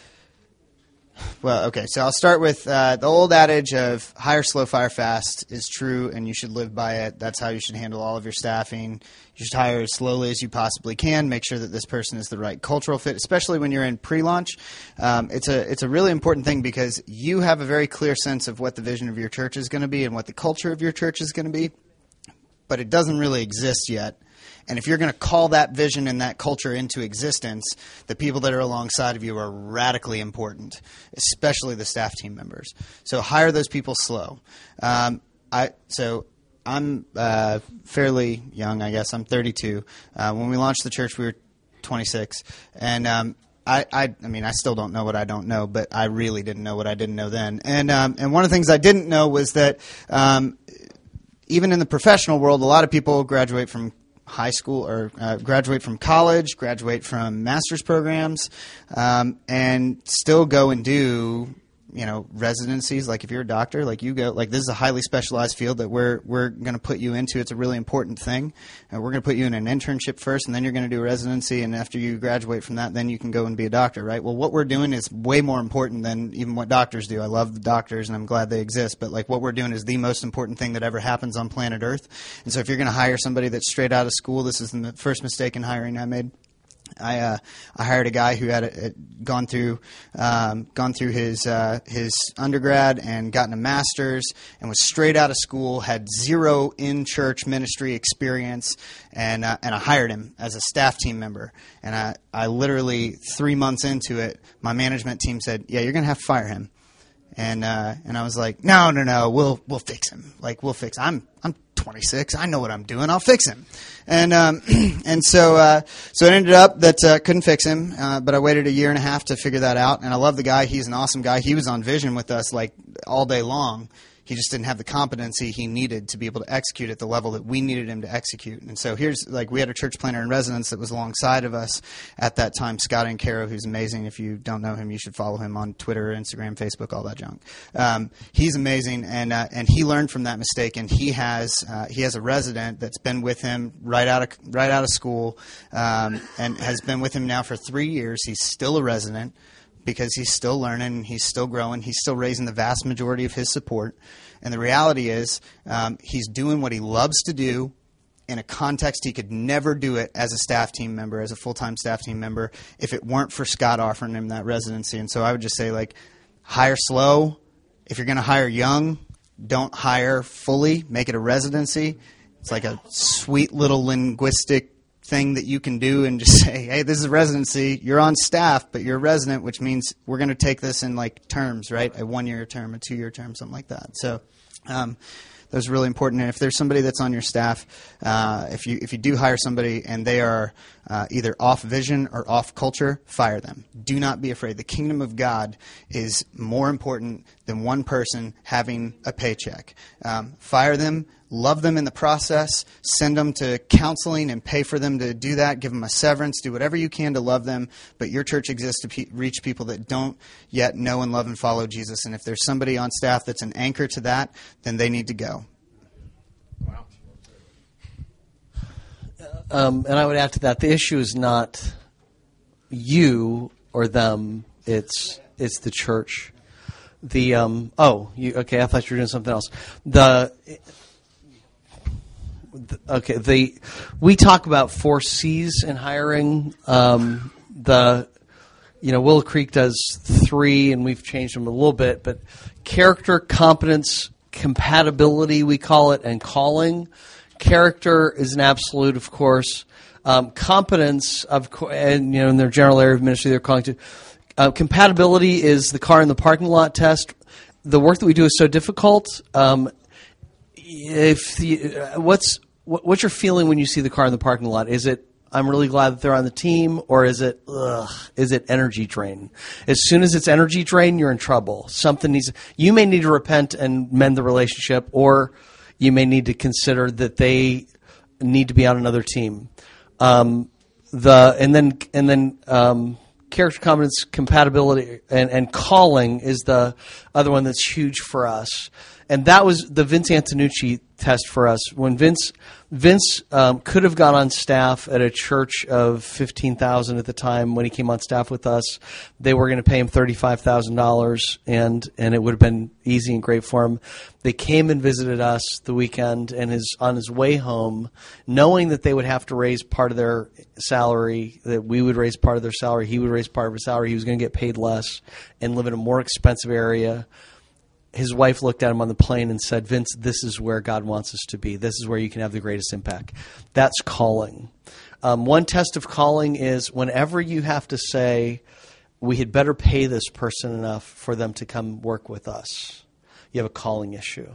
Well, okay, so I'll start with uh, the old adage of hire slow, fire fast is true, and you should live by it. That's how you should handle all of your staffing. You should hire as slowly as you possibly can. Make sure that this person is the right cultural fit, especially when you're in pre-launch. Um, it's a it's a really important thing because you have a very clear sense of what the vision of your church is going to be and what the culture of your church is going to be, but it doesn't really exist yet. And if you're going to call that vision and that culture into existence, the people that are alongside of you are radically important, especially the staff team members. So hire those people slow. Um, I so I'm uh, fairly young, I guess. I'm thirty-two. Uh, when we launched the church, we were twenty-six. And um, I, I, I mean, I still don't know what I don't know, but I really didn't know what I didn't know then. And um, and one of the things I didn't know was that um, even in the professional world, a lot of people graduate from high school or uh, graduate from college, graduate from master's programs, um, and still go and do, you know, residencies. Like if you're a doctor, like you go, like this is a highly specialized field that we're we're going to put you into. It's a really important thing. And we're going to put you in an internship first, and then you're going to do a residency. And after you graduate from that, then you can go and be a doctor, right? Well, what we're doing is way more important than even what doctors do. I love the doctors, and I'm glad they exist. But like what we're doing is the most important thing that ever happens on planet Earth. And so if you're going to hire somebody that's straight out of school, this is the first mistake in hiring I made. I uh, I hired a guy who had a, a, gone through um, gone through his uh, his undergrad and gotten a master's and was straight out of school, had zero in church ministry experience, and uh, and I hired him as a staff team member. And I, I literally three months into it, my management team said, "Yeah, you're going to have to fire him." And uh, and I was like, "No, no, no, we'll we'll fix him. Like we'll fix. I'm I'm twenty-six. I know what I'm doing. I'll fix him." And um, and so uh, so it ended up that uh, couldn't fix him, uh, but I waited a year and a half to figure that out. And I love the guy. He's an awesome guy. He was on Vision with us like all day long. He just didn't have the competency he needed to be able to execute at the level that we needed him to execute. And so here's, like, we had a church planner in residence that was alongside of us at that time, Scott Ancaro, who's amazing. If you don't know him, you should follow him on Twitter, Instagram, Facebook, all that junk. Um, he's amazing, and uh, and he learned from that mistake. And he has uh, he has a resident that's been with him right out of right out of school, um, and has been with him now for three years. He's still a resident, because he's still learning, he's still growing, he's still raising the vast majority of his support. And the reality is um, he's doing what he loves to do in a context he could never do it as a staff team member, as a full-time staff team member, if it weren't for Scott offering him that residency. And so I would just say, like, hire slow. If you're going to hire young, don't hire fully. Make it a residency. It's like a sweet little linguistic thing that you can do and just say, hey, this is a residency. You're on staff, but you're a resident, which means we're going to take this in like terms, right? A one-year term, a two-year term, something like that. So um, those are really important. And if there's somebody that's on your staff, uh, if you if you do hire somebody and they are uh, either off vision or off culture, fire them. Do not be afraid. The kingdom of God is more important than one person having a paycheck. Um, fire them. Love them in the process, send them to counseling and pay for them to do that, give them a severance, do whatever you can to love them, but your church exists to pe- reach people that don't yet know and love and follow Jesus, and if there's somebody on staff that's an anchor to that, then they need to go. Wow. Um, and I would add to that, the issue is not you or them, it's it's the church. The um, oh, you, okay, I thought you were doing something else. The... Okay, the we talk about four C's in hiring. Um, the you know Willow Creek does three, and we've changed them a little bit. But character, competence, compatibility, we call it, and calling. Character is an absolute, of course. Um, competence, of co- and you know in their general area of ministry, they're calling to. Uh, compatibility is the car in the parking lot test. The work that we do is so difficult. Um, if the, uh, what's what's your feeling when you see the car in the parking lot? Is it I'm really glad that they're on the team, or is it ugh, is it energy drain? As soon as it's energy drain, you're in trouble. Something needs. You may need to repent and mend the relationship, or you may need to consider that they need to be on another team. Um, the and then and then. Um, Character, competence, compatibility, and, and calling is the other one that's huge for us. And that was the Vince Antonucci test for us. When Vince Vince um, could have got on staff at a church of fifteen thousand at the time when he came on staff with us. They were going to pay him thirty-five thousand dollars, and and it would have been easy and great for him. They came and visited us the weekend, and his on his way home, knowing that they would have to raise part of their salary, that we would raise part of their salary, he would raise part of his salary, he was going to get paid less and live in a more expensive area. His wife looked at him on the plane and said, Vince, this is where God wants us to be. This is where you can have the greatest impact. That's calling. Um, one test of calling is whenever you have to say, we had better pay this person enough for them to come work with us. You have a calling issue.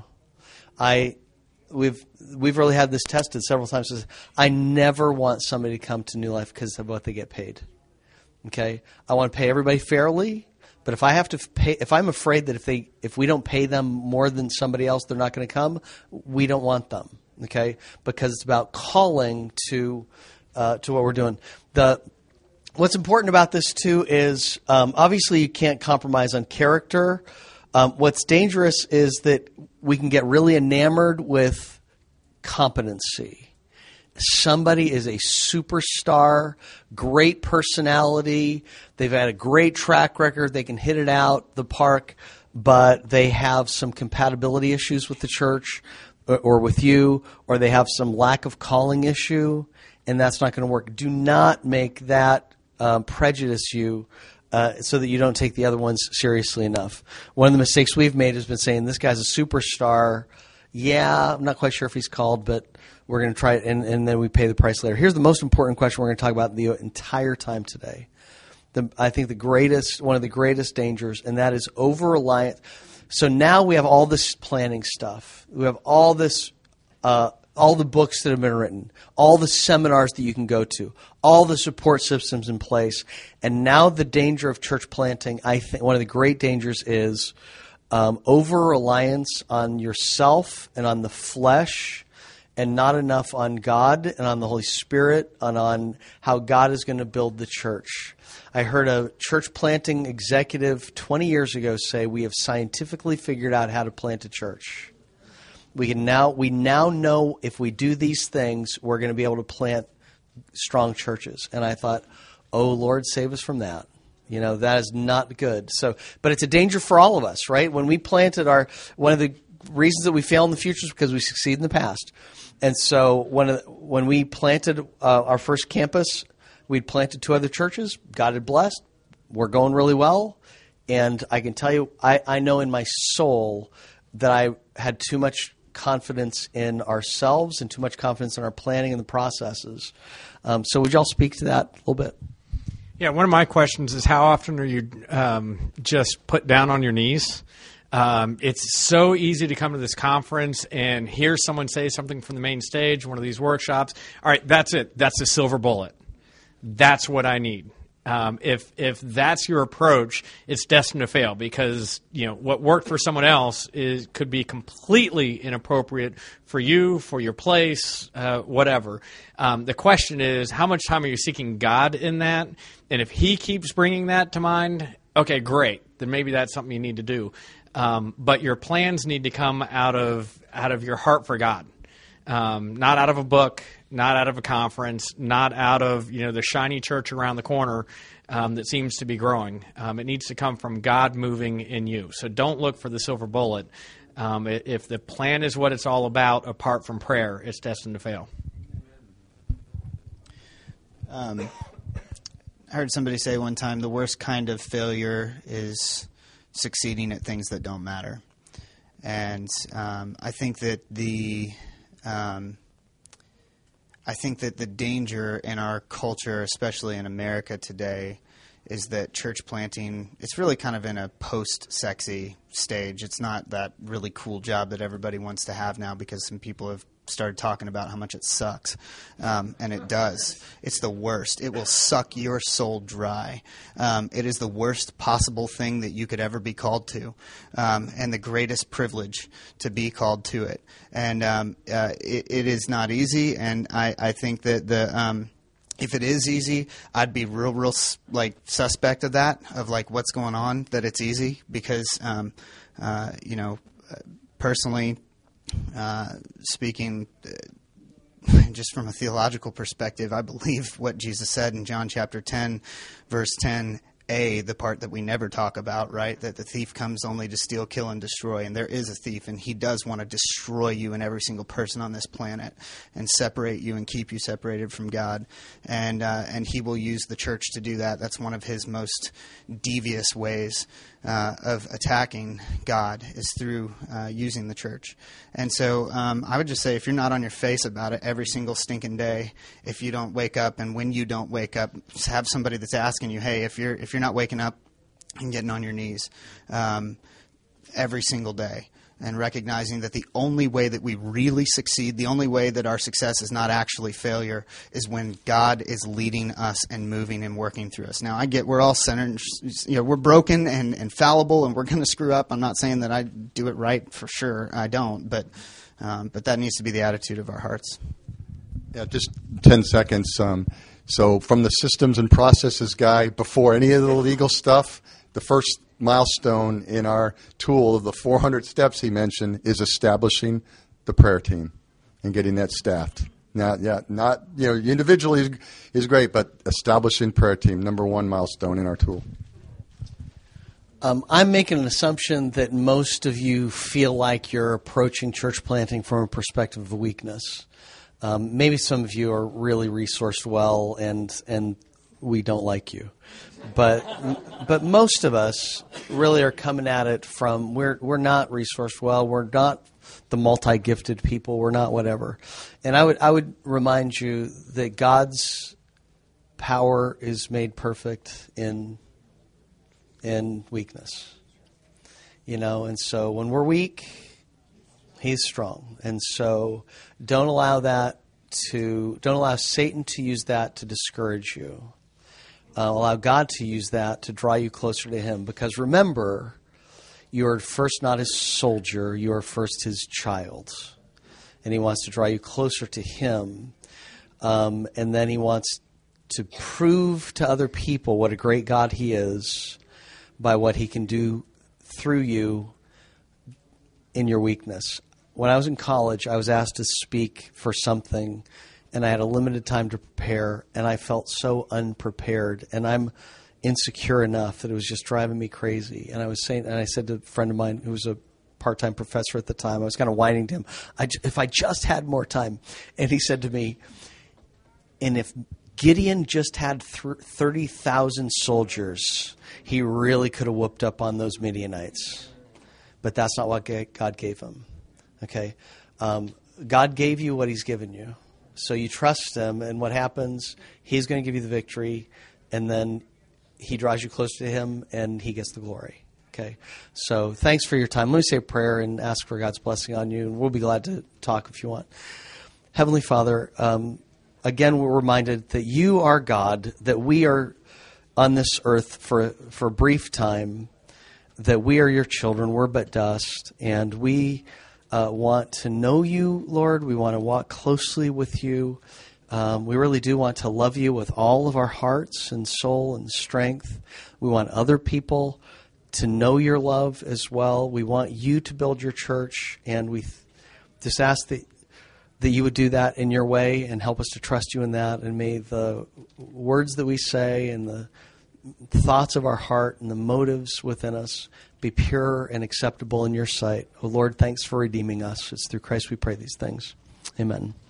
I, we've we've really had this tested several times. I never want somebody to come to New Life because of what they get paid. Okay, I want to pay everybody fairly. But if I have to pay, if I'm afraid that if they, if we don't pay them more than somebody else, they're not going to come, we don't want them, okay? Because it's about calling to, uh, to what we're doing. The, what's important about this too is, um, obviously you can't compromise on character. Um, what's dangerous is that we can get really enamored with competency. Somebody is a superstar, great personality, they've had a great track record, they can hit it out the park, but they have some compatibility issues with the church or, or with you, or they have some lack of calling issue, and that's not going to work. Do not make that um, prejudice you uh, so that you don't take the other ones seriously enough. One of the mistakes we've made has been saying, this guy's a superstar. Yeah, I'm not quite sure if he's called, but we're going to try it, and, and then we pay the price later. Here's the most important question we're going to talk about the entire time today. The, I think the greatest, one of the greatest dangers, and that is over-reliance. So now we have all this planning stuff. We have all this, uh, all the books that have been written, all the seminars that you can go to, all the support systems in place, and now the danger of church planting, I think one of the great dangers is um, over-reliance on yourself and on the flesh, and not enough on God and on the Holy Spirit and on how God is going to build the church. I heard a church planting executive twenty years ago say, we have scientifically figured out how to plant a church. We can now we now know if we do these things, we're going to be able to plant strong churches. And I thought, oh, Lord, save us from that. You know, that is not good. So, but it's a danger for all of us, right? When we planted our, one of the reasons that we fail in the future is because we succeed in the past. And so when when we planted uh, our first campus, we'd planted two other churches. God had blessed. We're going really well. And I can tell you, I, I know in my soul that I had too much confidence in ourselves and too much confidence in our planning and the processes. Um, so would y'all speak to that a little bit? Yeah, one of my questions is how often are you um, just put down on your knees? Um, it's so easy to come to this conference and hear someone say something from the main stage, one of these workshops. All right, that's it. That's the silver bullet. That's what I need. Um, if if that's your approach, it's destined to fail because you know what worked for someone else is could be completely inappropriate for you, for your place, uh, whatever. Um, the question is, how much time are you seeking God in that? And if He keeps bringing that to mind, okay, great. Then maybe that's something you need to do. Um, but your plans need to come out of out of your heart for God. Um, not out of a book, not out of a conference, not out of you know the shiny church around the corner um, that seems to be growing. Um, it needs to come from God moving in you. So don't look for the silver bullet. Um, if the plan is what it's all about, apart from prayer, it's destined to fail. Um, I heard somebody say one time the worst kind of failure is succeeding at things that don't matter. And um, I think that the Um, I think that the danger in our culture, especially in America today, is that church planting, it's really kind of in a post-sexy stage. It's not that really cool job that everybody wants to have now because some people have started talking about how much it sucks. Um, and it does. It's the worst. It will suck your soul dry. Um, it is the worst possible thing that you could ever be called to, um, and the greatest privilege to be called to it. And um, uh, it, it is not easy, and I, I think that the... Um, If it is easy, I'd be real, real like suspect of that, of like what's going on, that it's easy because, um, uh, you know, personally uh, speaking, uh, just from a theological perspective, I believe what Jesus said in John chapter ten, verse ten A, the part that we never talk about, right? That the thief comes only to steal, kill, and destroy. And there is a thief, and he does want to destroy you and every single person on this planet and separate you and keep you separated from God. And uh, and he will use the church to do that. That's one of his most devious ways uh, of attacking God, is through uh, using the church. And so um, I would just say, if you're not on your face about it every single stinking day, if you don't wake up, and when you don't wake up, just have somebody that's asking you, hey, if you're if you're not waking up and getting on your knees um, every single day, and recognizing that the only way that we really succeed, the only way that our success is not actually failure, is when God is leading us and moving and working through us. Now, I get we're all centered, you know, we're broken and, and fallible, and we're going to screw up. I'm not saying that I do it right for sure. I don't, but um, but that needs to be the attitude of our hearts. Yeah, just ten seconds. Um, so from the systems and processes guy, before any of the legal stuff, the first milestone in our tool of the four hundred steps he mentioned is establishing the prayer team and getting that staffed. Now, yeah, not, you know, individually is, is great, but establishing prayer team, number one milestone in our tool. Um, I'm making an assumption that most of you feel like you're approaching church planting from a perspective of weakness. Um, maybe some of you are really resourced well, and and we don't like you. But but most of us really are coming at it from, we're we're not resourced well, we're not the multi-gifted people, we're not whatever. And I would I would remind you that God's power is made perfect in in weakness. You know, and so when we're weak, He's strong. And so don't allow that to don't allow Satan to use that to discourage you. Uh, allow God to use that to draw you closer to Him. Because remember, you are first not His soldier, you are first His child. And He wants to draw you closer to Him. Um, and then He wants to prove to other people what a great God He is by what He can do through you in your weakness. When I was in college, I was asked to speak for something, and I had a limited time to prepare, and I felt so unprepared, and I'm insecure enough that it was just driving me crazy. And I was saying, and I said to a friend of mine who was a part-time professor at the time. I was kind of whining to him, I, if I just had more time. And he said to me, and if Gideon just had thirty thousand soldiers, he really could have whooped up on those Midianites. But that's not what God gave him. Okay? Um, God gave you what he's given you. So you trust him, and what happens, he's going to give you the victory, and then he draws you closer to him, and he gets the glory. Okay? So thanks for your time. Let me say a prayer and ask for God's blessing on you, and we'll be glad to talk if you want. Heavenly Father, um, again, we're reminded that you are God, that we are on this earth for, for a brief time, that we are your children, we're but dust, and we uh, want to know you, Lord. We want to walk closely with you. Um, we really do want to love you with all of our hearts and soul and strength. We want other people to know your love as well. We want you to build your church, and we th- just ask that that you would do that in your way and help us to trust you in that. And may the words that we say and the thoughts of our heart and the motives within us be pure and acceptable in your sight. Oh, Lord, thanks for redeeming us. It's through Christ we pray these things. Amen.